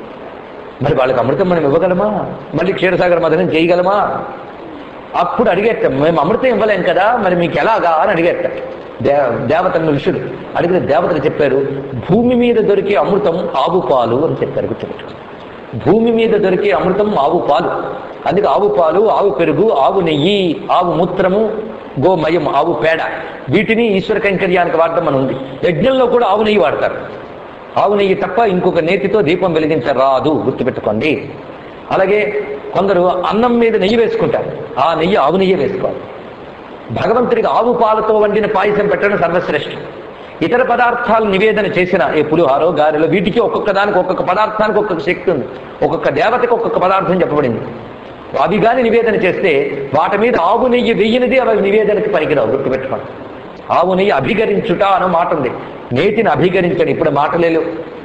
మరి వాళ్ళకి అమృతం మనం ఇవ్వగలమా? మళ్ళీ క్షీరసాగర మదనం చేయగలమా? అప్పుడు అడిగేట, మేము అమృతం ఇవ్వలేం కదా, మరి మీకు ఎలాగా అని అడిగేట దేవతలను ఋషులు. అడిగిన దేవతలు చెప్పారు, భూమి మీద దొరికే అమృతం ఆవు పాలు అని చెప్పారు. గుర్తుపెట్టుకోండి, భూమి మీద దొరికే అమృతం ఆవు పాలు. అందుకే ఆవు పాలు, ఆవు పెరుగు, ఆవు నెయ్యి, ఆవు మూత్రము, గోమయం, ఆవు పేడ, వీటిని ఈశ్వర కైంకర్యానికి వాడటం అని ఉంది. యజ్ఞంలో కూడా ఆవు నెయ్యి వాడతారు. ఆవు నెయ్యి తప్ప ఇంకొక నేతితో దీపం వెలిగించరాదు, గుర్తుపెట్టుకోండి. అలాగే కొందరు అన్నం మీద నెయ్యి వేసుకుంటారు, ఆ నెయ్యి ఆవు నెయ్యి వేసుకోవాలి. భగవంతుడికి ఆవు పాలతో వండిన పాయసం పెట్టడం సర్వశ్రేష్టం. ఇతర పదార్థాలు నివేదన చేసిన ఏ పులిహారో, గారెలో, వీటికి ఒక్కొక్క దానికి, ఒక్కొక్క పదార్థానికి ఒక్కొక్క శక్తి ఉంది. ఒక్కొక్క దేవతకి ఒక్కొక్క పదార్థం చెప్పబడింది. అవి కానీ నివేదన చేస్తే వాటి మీద ఆవు నెయ్యి వెయ్యినది అవి నివేదనకి పనికిరావు. గుర్తుపెట్టుకోండి, ఆవు నెయ్యి అభిగరించుట అన్న మాట ఉంది. నేతిని అభిగరించండి. ఇప్పుడు మాటలేలు.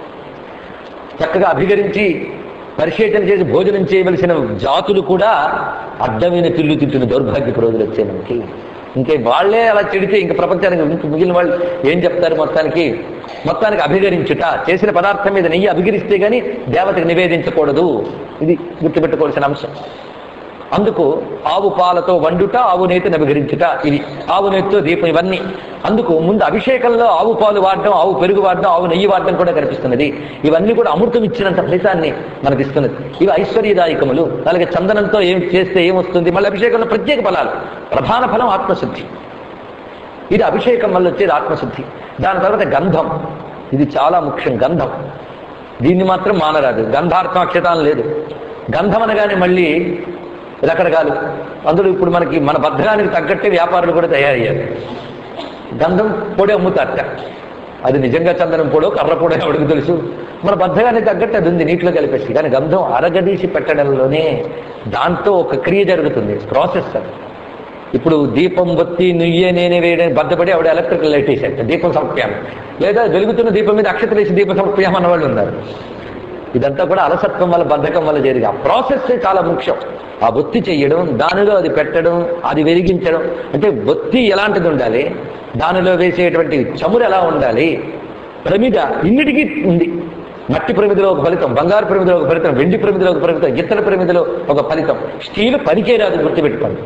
చక్కగా అభిగరించి పరిశేషణ చేసి భోజనం చేయవలసిన జాతులు కూడా అడ్డమైన తిల్లు తింటున్న దౌర్భాగ్యపు రోజులు వచ్చాయి మనకి. ఇంకే వాళ్లే అలా చెడితే ఇంక ప్రపంచానికి మిగిలిన వాళ్ళు ఏం చెప్తారు? మొత్తానికి అభిగరించుట, చేసిన పదార్థం మీద నెయ్యి అభిగరిస్తే గానీ దేవతకి నివేదించకూడదు. ఇది గుర్తుపెట్టుకోవాల్సిన అంశం. అందుకు ఆవు పాలతో వండుట, ఆవు నేతిని అభిగరించుట, ఇది ఆవు నేతితో దీపం, ఇవన్నీ. అందుకు ముందు అభిషేకంలో ఆవు పాలు వాడడం, ఆవు పెరుగు వాడడం, ఆవు నెయ్యి వాడడం కూడా కనిపిస్తున్నది. ఇవన్నీ కూడా అమృతం ఇచ్చినంత ఫలితాన్ని మనకి ఇస్తున్నది. ఇవి ఐశ్వర్యదాయకములు. అలాగే చందనంతో ఏం చేస్తే ఏమొస్తుంది? మళ్ళీ అభిషేకంలో ప్రత్యేక ఫలాలు. ప్రధాన ఫలం ఆత్మశుద్ధి. ఇది అభిషేకం వల్ల వచ్చేది ఆత్మశుద్ధి. దాని తర్వాత గంధం, ఇది చాలా ముఖ్యం. గంధం, దీన్ని మాత్రం మానరాదు. గంధార్థాక్షతాన్ని లేదు. గంధం అనగానే మళ్ళీ రకరకాలు. అందులో ఇప్పుడు మనకి మన బద్ధకానికి తగ్గట్టే వ్యాపారులు కూడా తయారయ్యారు. గంధం పొడి అమ్ముతారట. అది నిజంగా చందనం పొడో కర్ర పొడో ఎవరికి తెలుసు? మన బద్ధకానికి తగ్గట్టు అది ఉంది, నీటిలో కలిపేసి. కానీ గంధం అరగదీసి పెట్టడంలోనే దాంతో ఒక క్రియ జరుగుతుంది, ప్రాసెస్ అది. ఇప్పుడు దీపం బొత్తి నుయ్యే నేనే వేయడానికి బద్దపడి ఆవిడ ఎలక్ట్రికల్ లైట్ వేసేట దీపం సమర్ప్యాము, లేదా వెలుగుతున్న దీపం మీద అక్షతలు వేసి దీపం సమర్ప్యామన్న వాళ్ళు ఉన్నారు. ఇదంతా కూడా అలసత్వం వల్ల, బద్ధకం వల్ల జరిగే ఆ ప్రాసెస్ చాలా ముఖ్యం. ఆ బొత్తి చెయ్యడం, దానిలో అది పెట్టడం, అది వెలిగించడం. అంటే బొత్తి ఎలాంటిది ఉండాలి, దానిలో వేసేటువంటి చమురు ఎలా ఉండాలి, ప్రమిద ఇన్నిటికీ ఉంది. మట్టి ప్రమిదలో ఒక ఫలితం, బంగారు ప్రమిదలో ఒక ఫలితం, వెండి ప్రమిదలో ఒక ఫలితం, ఇత్తడి ప్రమిదలో ఒక ఫలితం. స్టీల్ పనికే రాదు, గుర్తుపెట్టుకోండి.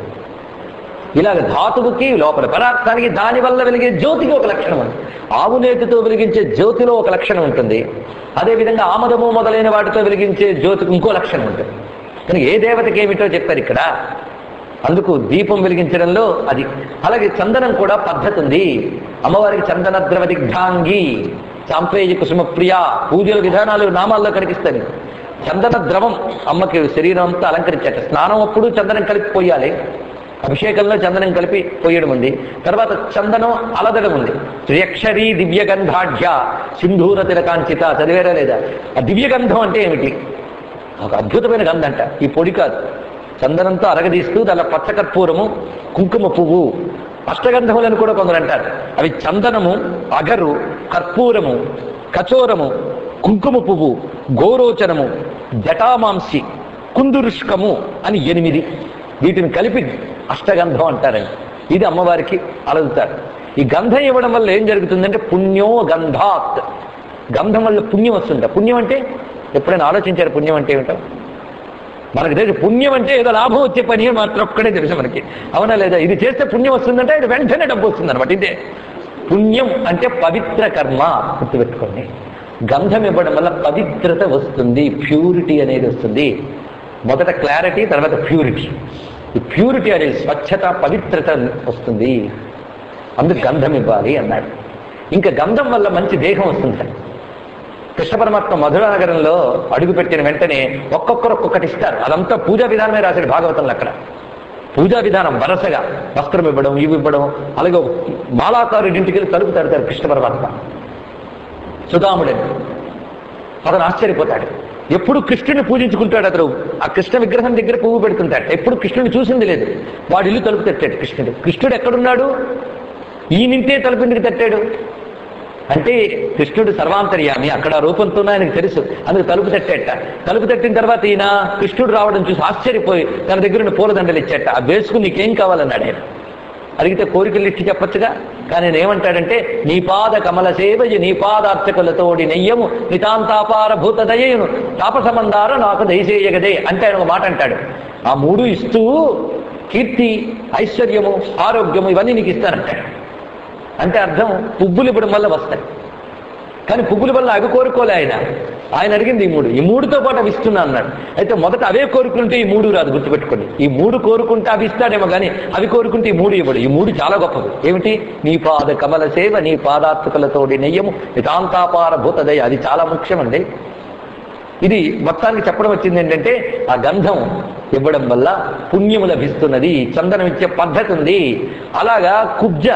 ఇలాగ ధాతువుకి, లోపల పదార్థానికి, దానివల్ల వెలిగే జ్యోతికి ఒక లక్షణం ఉంది. ఆవు నేతితో వెలిగించే జ్యోతిలో ఒక లక్షణం ఉంటుంది. అదేవిధంగా ఆమదము మొదలైన వాటితో వెలిగించే జ్యోతికి ఇంకో లక్షణం ఉంటుంది. కానీ ఏ దేవతకి ఏమిటో చెప్పారు ఇక్కడ. అందుకు దీపం వెలిగించడంలో అది. అలాగే చందనం కూడా పద్ధతి ఉంది. అమ్మవారికి చందన ద్రవ దిగ్ధాంగి, చాంపేయ కుసుమ ప్రియ, పూజల విధానాలు నామాల్లో కనిపిస్తాయి. చందన ద్రవం అమ్మకి శరీరం అంతా అలంకరించారు. స్నానం అప్పుడు చందనం కలిపి పోయాలి, అభిషేకంలో చందనం కలిపి పోయడం ఉంది. తర్వాత చందనం అలదడం ఉంది. త్రియక్షరీ దివ్యగంధాఢ్య సింధూర తిలకాంచిత, చదివేరా లేదా? ఆ దివ్యగంధం అంటే ఏమిటి? ఒక అద్భుతమైన గంధం అంట. ఈ పొడి కాదు, చందనంతో అరగదీస్తూ దాని పచ్చకర్పూరము, కుంకుమ పువ్వు, అష్టగంధములను కూడా కొందరు అంటారు. అవి చందనము, అగరు, కర్పూరము, కచోరము, కుంకుమ పువ్వు, గోరోచనము, జటామాంసి, కుందురుష్కము అని 8. వీటిని కలిపి అష్టగంధం అంటారండి. ఇది అమ్మవారికి అలదుతారు. ఈ గంధం ఇవ్వడం వల్ల ఏం జరుగుతుందంటే పుణ్యో గంధాత్, గంధం వల్ల పుణ్యం వస్తుంట. పుణ్యం అంటే ఎప్పుడైనా ఆలోచించారు పుణ్యం అంటే ఏమిటో? మనకు తెలుసు పుణ్యం అంటే ఏదో లాభం వచ్చే పని మాత్రం ఒక్కడే తెలుసు మనకి, అవునా లేదా? ఇది చేస్తే పుణ్యం వస్తుందంటే ఇది వెంటనే డబ్బు వస్తుంది అనమాట. ఇదే పుణ్యం అంటే పవిత్ర కర్మ, గుర్తుపెట్టుకోండి. గంధం ఇవ్వడం వల్ల పవిత్రత వస్తుంది, ప్యూరిటీ అనేది వస్తుంది. మొదట క్లారిటీ, తర్వాత ప్యూరిటీ. ఈ ప్యూరిటీ అనేది స్వచ్ఛత, పవిత్రత వస్తుంది. అందుకు గంధం ఇవ్వాలి అన్నాడు. ఇంకా గంధం వల్ల మంచి దేహం వస్తుంది. కృష్ణ పరమాత్మ మధురా నగరంలో అడుగుపెట్టిన వెంటనే ఒక్కొక్కరు ఒక్కొక్కటి ఇస్తారు. అదంతా పూజా విధానమే రాశాడు భాగవతంలో. అక్కడ పూజా విధానం వరసగా వస్త్రం ఇవ్వడం, ఇవి ఇవ్వడం. అలాగే మాలాకారుడి ఇంటికి వెళ్ళి తలుపు తడతారు కృష్ణ పరమాత్మ. సుధాముడని అతను ఆశ్చర్యపోతాడు. ఎప్పుడు కృష్ణుని పూజించుకుంటాడు అతను. ఆ కృష్ణ విగ్రహం దగ్గర పువ్వు పెడుతుంటాడు. ఎప్పుడు కృష్ణుని చూసింది లేదు. వాడు ఇల్లు తలుపు తట్టాడు కృష్ణుడు. కృష్ణుడు ఎక్కడున్నాడు? ఈయనింటే తలుపు ఎందుకు తట్టాడు అంటే కృష్ణుడు సర్వాంతర్యామి, అక్కడ రూపంతోనే ఆయనకు తెలుసు. అందుకు తలుపు తట్టేట. తలుపు తట్టిన తర్వాత ఈయన కృష్ణుడు రావడం చూసి ఆశ్చర్యపోయి తన దగ్గర పూలదండలు ఇచ్చేట. ఆ వేసుకుని నీకేం కావాలన్నాడు ఆయన. అడిగితే కోరికలు ఇచ్చి చెప్పొచ్చుగా. కానీ నేను ఏమంటాడంటే, నీ పాద కమల సేవయు నీ పాదార్చకులతోడి నెయ్యము నితాంతాపార భూత దయయును తాపసమందార నాకు దయచేయగదే అంటే ఆయన ఒక మాట అంటాడు. ఆ మూడు ఇస్తూ కీర్తి, ఐశ్వర్యము, ఆరోగ్యము ఇవన్నీ నీకు ఇస్తానంటాడు. అంటే అర్థం పువ్వులు ఇవ్వడం వల్ల వస్తాయి. కానీ పువ్వుల వల్ల అవి కోరుకోలే ఆయన. ఆయన అడిగింది ఈ మూడుతో పాటు అవి ఇస్తున్నా అన్నాడు. అయితే మొదట అవే కోరుకుంటే ఈ మూడు రాదు, గుర్తుపెట్టుకోండి. ఈ మూడు కోరుకుంటే అవి ఇస్తాడేమో కానీ అవి కోరుకుంటే ఈ మూడు ఇవ్వడు. ఈ మూడు చాలా గొప్పది. ఏమిటి? నీ పాద కమల సేవ నీ పాదాత్మకలతోడి నెయ్యము నితాంతాపార భూతదయ, అది చాలా ముఖ్యమండి. ఇది మొత్తానికి చెప్పడం వచ్చింది ఏంటంటే, ఆ గంధం ఇవ్వడం వల్ల పుణ్యము లభిస్తున్నది. చందనం ఇచ్చే పద్ధతి ఉంది. అలాగా కుబ్జ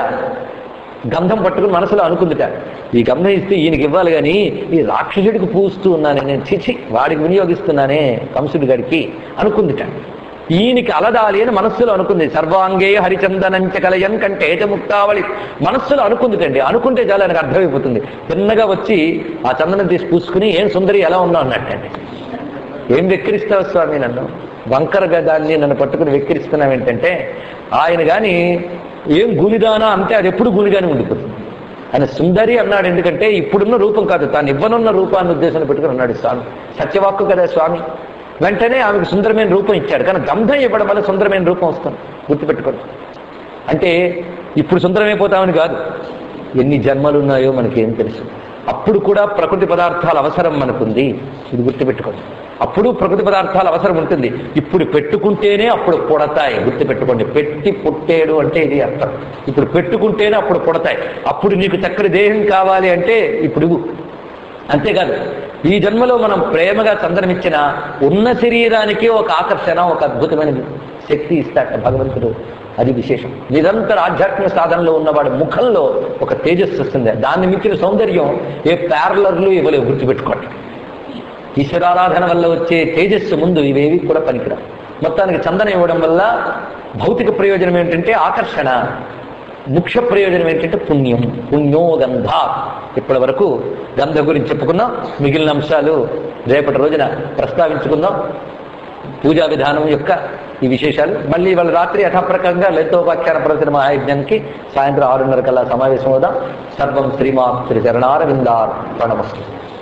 గంధం పట్టుకుని మనసులో అనుకుందిట, ఈ గంధం ఇస్తే ఈయనకి ఇవ్వాలి కానీ ఈ రాక్షసుడికి పూస్తూ ఉన్నానే నేను, చిచి వాడికి వినియోగిస్తున్నానే కంసుడి గడికి అనుకుందిట. ఈయనకి అలదాలి అని మనస్సులో అనుకుంది. సర్వాంగే హరిచందనంచ కలయన్ కంటేట ముక్తావళి మనస్సులో అనుకుందిటండి. అనుకుంటే చాలా ఆయనకు అర్థమైపోతుంది. చిన్నగా వచ్చి ఆ చందనం తీసి పూసుకుని, ఏం సుందరి ఎలా ఉన్నావు అన్నట్టండి. ఏం వెక్కిరిస్తావు స్వామి నన్ను, వంకర గదాన్ని నన్ను పట్టుకుని వెక్కిరిస్తున్నావు ఏంటంటే, ఆయన కానీ ఏం గునిదానా అంటే అది ఎప్పుడు గునిగానే ఉండిపోతుంది. ఆయన సుందరి అన్నాడు ఎందుకంటే ఇప్పుడున్న రూపం కాదు, తాను ఇవ్వనున్న రూపాన్ని ఉద్దేశాన్ని పెట్టుకుని అన్నాడు స్వామి. సత్యవాక్కు కదా స్వామి. వెంటనే ఆమెకు సుందరమైన రూపం ఇచ్చాడు. కానీ గంధం ఇవ్వడం వల్ల సుందరమైన రూపం వస్తుంది, గుర్తుపెట్టుకోండి. అంటే ఇప్పుడు సుందరమైపోతామని కాదు, ఎన్ని జన్మలు ఉన్నాయో మనకేం తెలుసు. అప్పుడు కూడా ప్రకృతి పదార్థాల అవసరం మనకుంది, ఇది గుర్తుపెట్టుకోండి. అప్పుడు ప్రకృతి పదార్థాల అవసరం ఉంటుంది. ఇప్పుడు పెట్టుకుంటేనే అప్పుడు పుడతాయి, గుర్తుపెట్టుకోండి. పెట్టి పుట్టేడు అంటే ఇది అర్థం. ఇప్పుడు పెట్టుకుంటేనే అప్పుడు పుడతాయి. అప్పుడు నీకు చక్కటి దేహం కావాలి అంటే ఇప్పుడు. అంతేకాదు, ఈ జన్మలో మనం ప్రేమగా చందనమిచ్చిన ఉన్న శరీరానికి ఒక ఆకర్షణ, ఒక అద్భుతమైన శక్తి ఇస్తాట భగవంతుడు. అది విశేషం. నిరంతర ఆధ్యాత్మిక సాధనలో ఉన్నవాడి ముఖంలో ఒక తేజస్సు వస్తుంది. దాన్ని మించిన సౌందర్యం ఏ పార్లర్లు ఇవ్వలేవు, గుర్తుపెట్టుకోండి. ఈశ్వరారాధన వల్ల వచ్చే తేజస్సు ముందు ఇవేవి కూడా పనికిరావు. మొత్తానికి చందనం ఇవ్వడం వల్ల భౌతిక ప్రయోజనం ఏంటంటే ఆకర్షణ, ముఖ్య ప్రయోజనం ఏంటంటే పుణ్యం. పుణ్యో గంధ. ఇప్పటి వరకు గంధ గురించి చెప్పుకున్నాం. మిగిలిన అంశాలు రేపటి రోజున ప్రస్తావించుకుందాం. పూజా విధానం యొక్క ఈ విశేషాలు మళ్ళీ ఇవాళ రాత్రి యథాప్రకంగా లలితోపాఖ్యాన ప్రవచన మహాయజ్ఞానికి సాయంత్రం 6:30 కల్లా సమావేశం అవుదాం. సర్వం శ్రీమాతృ చరణారవిందార్పణమస్తు.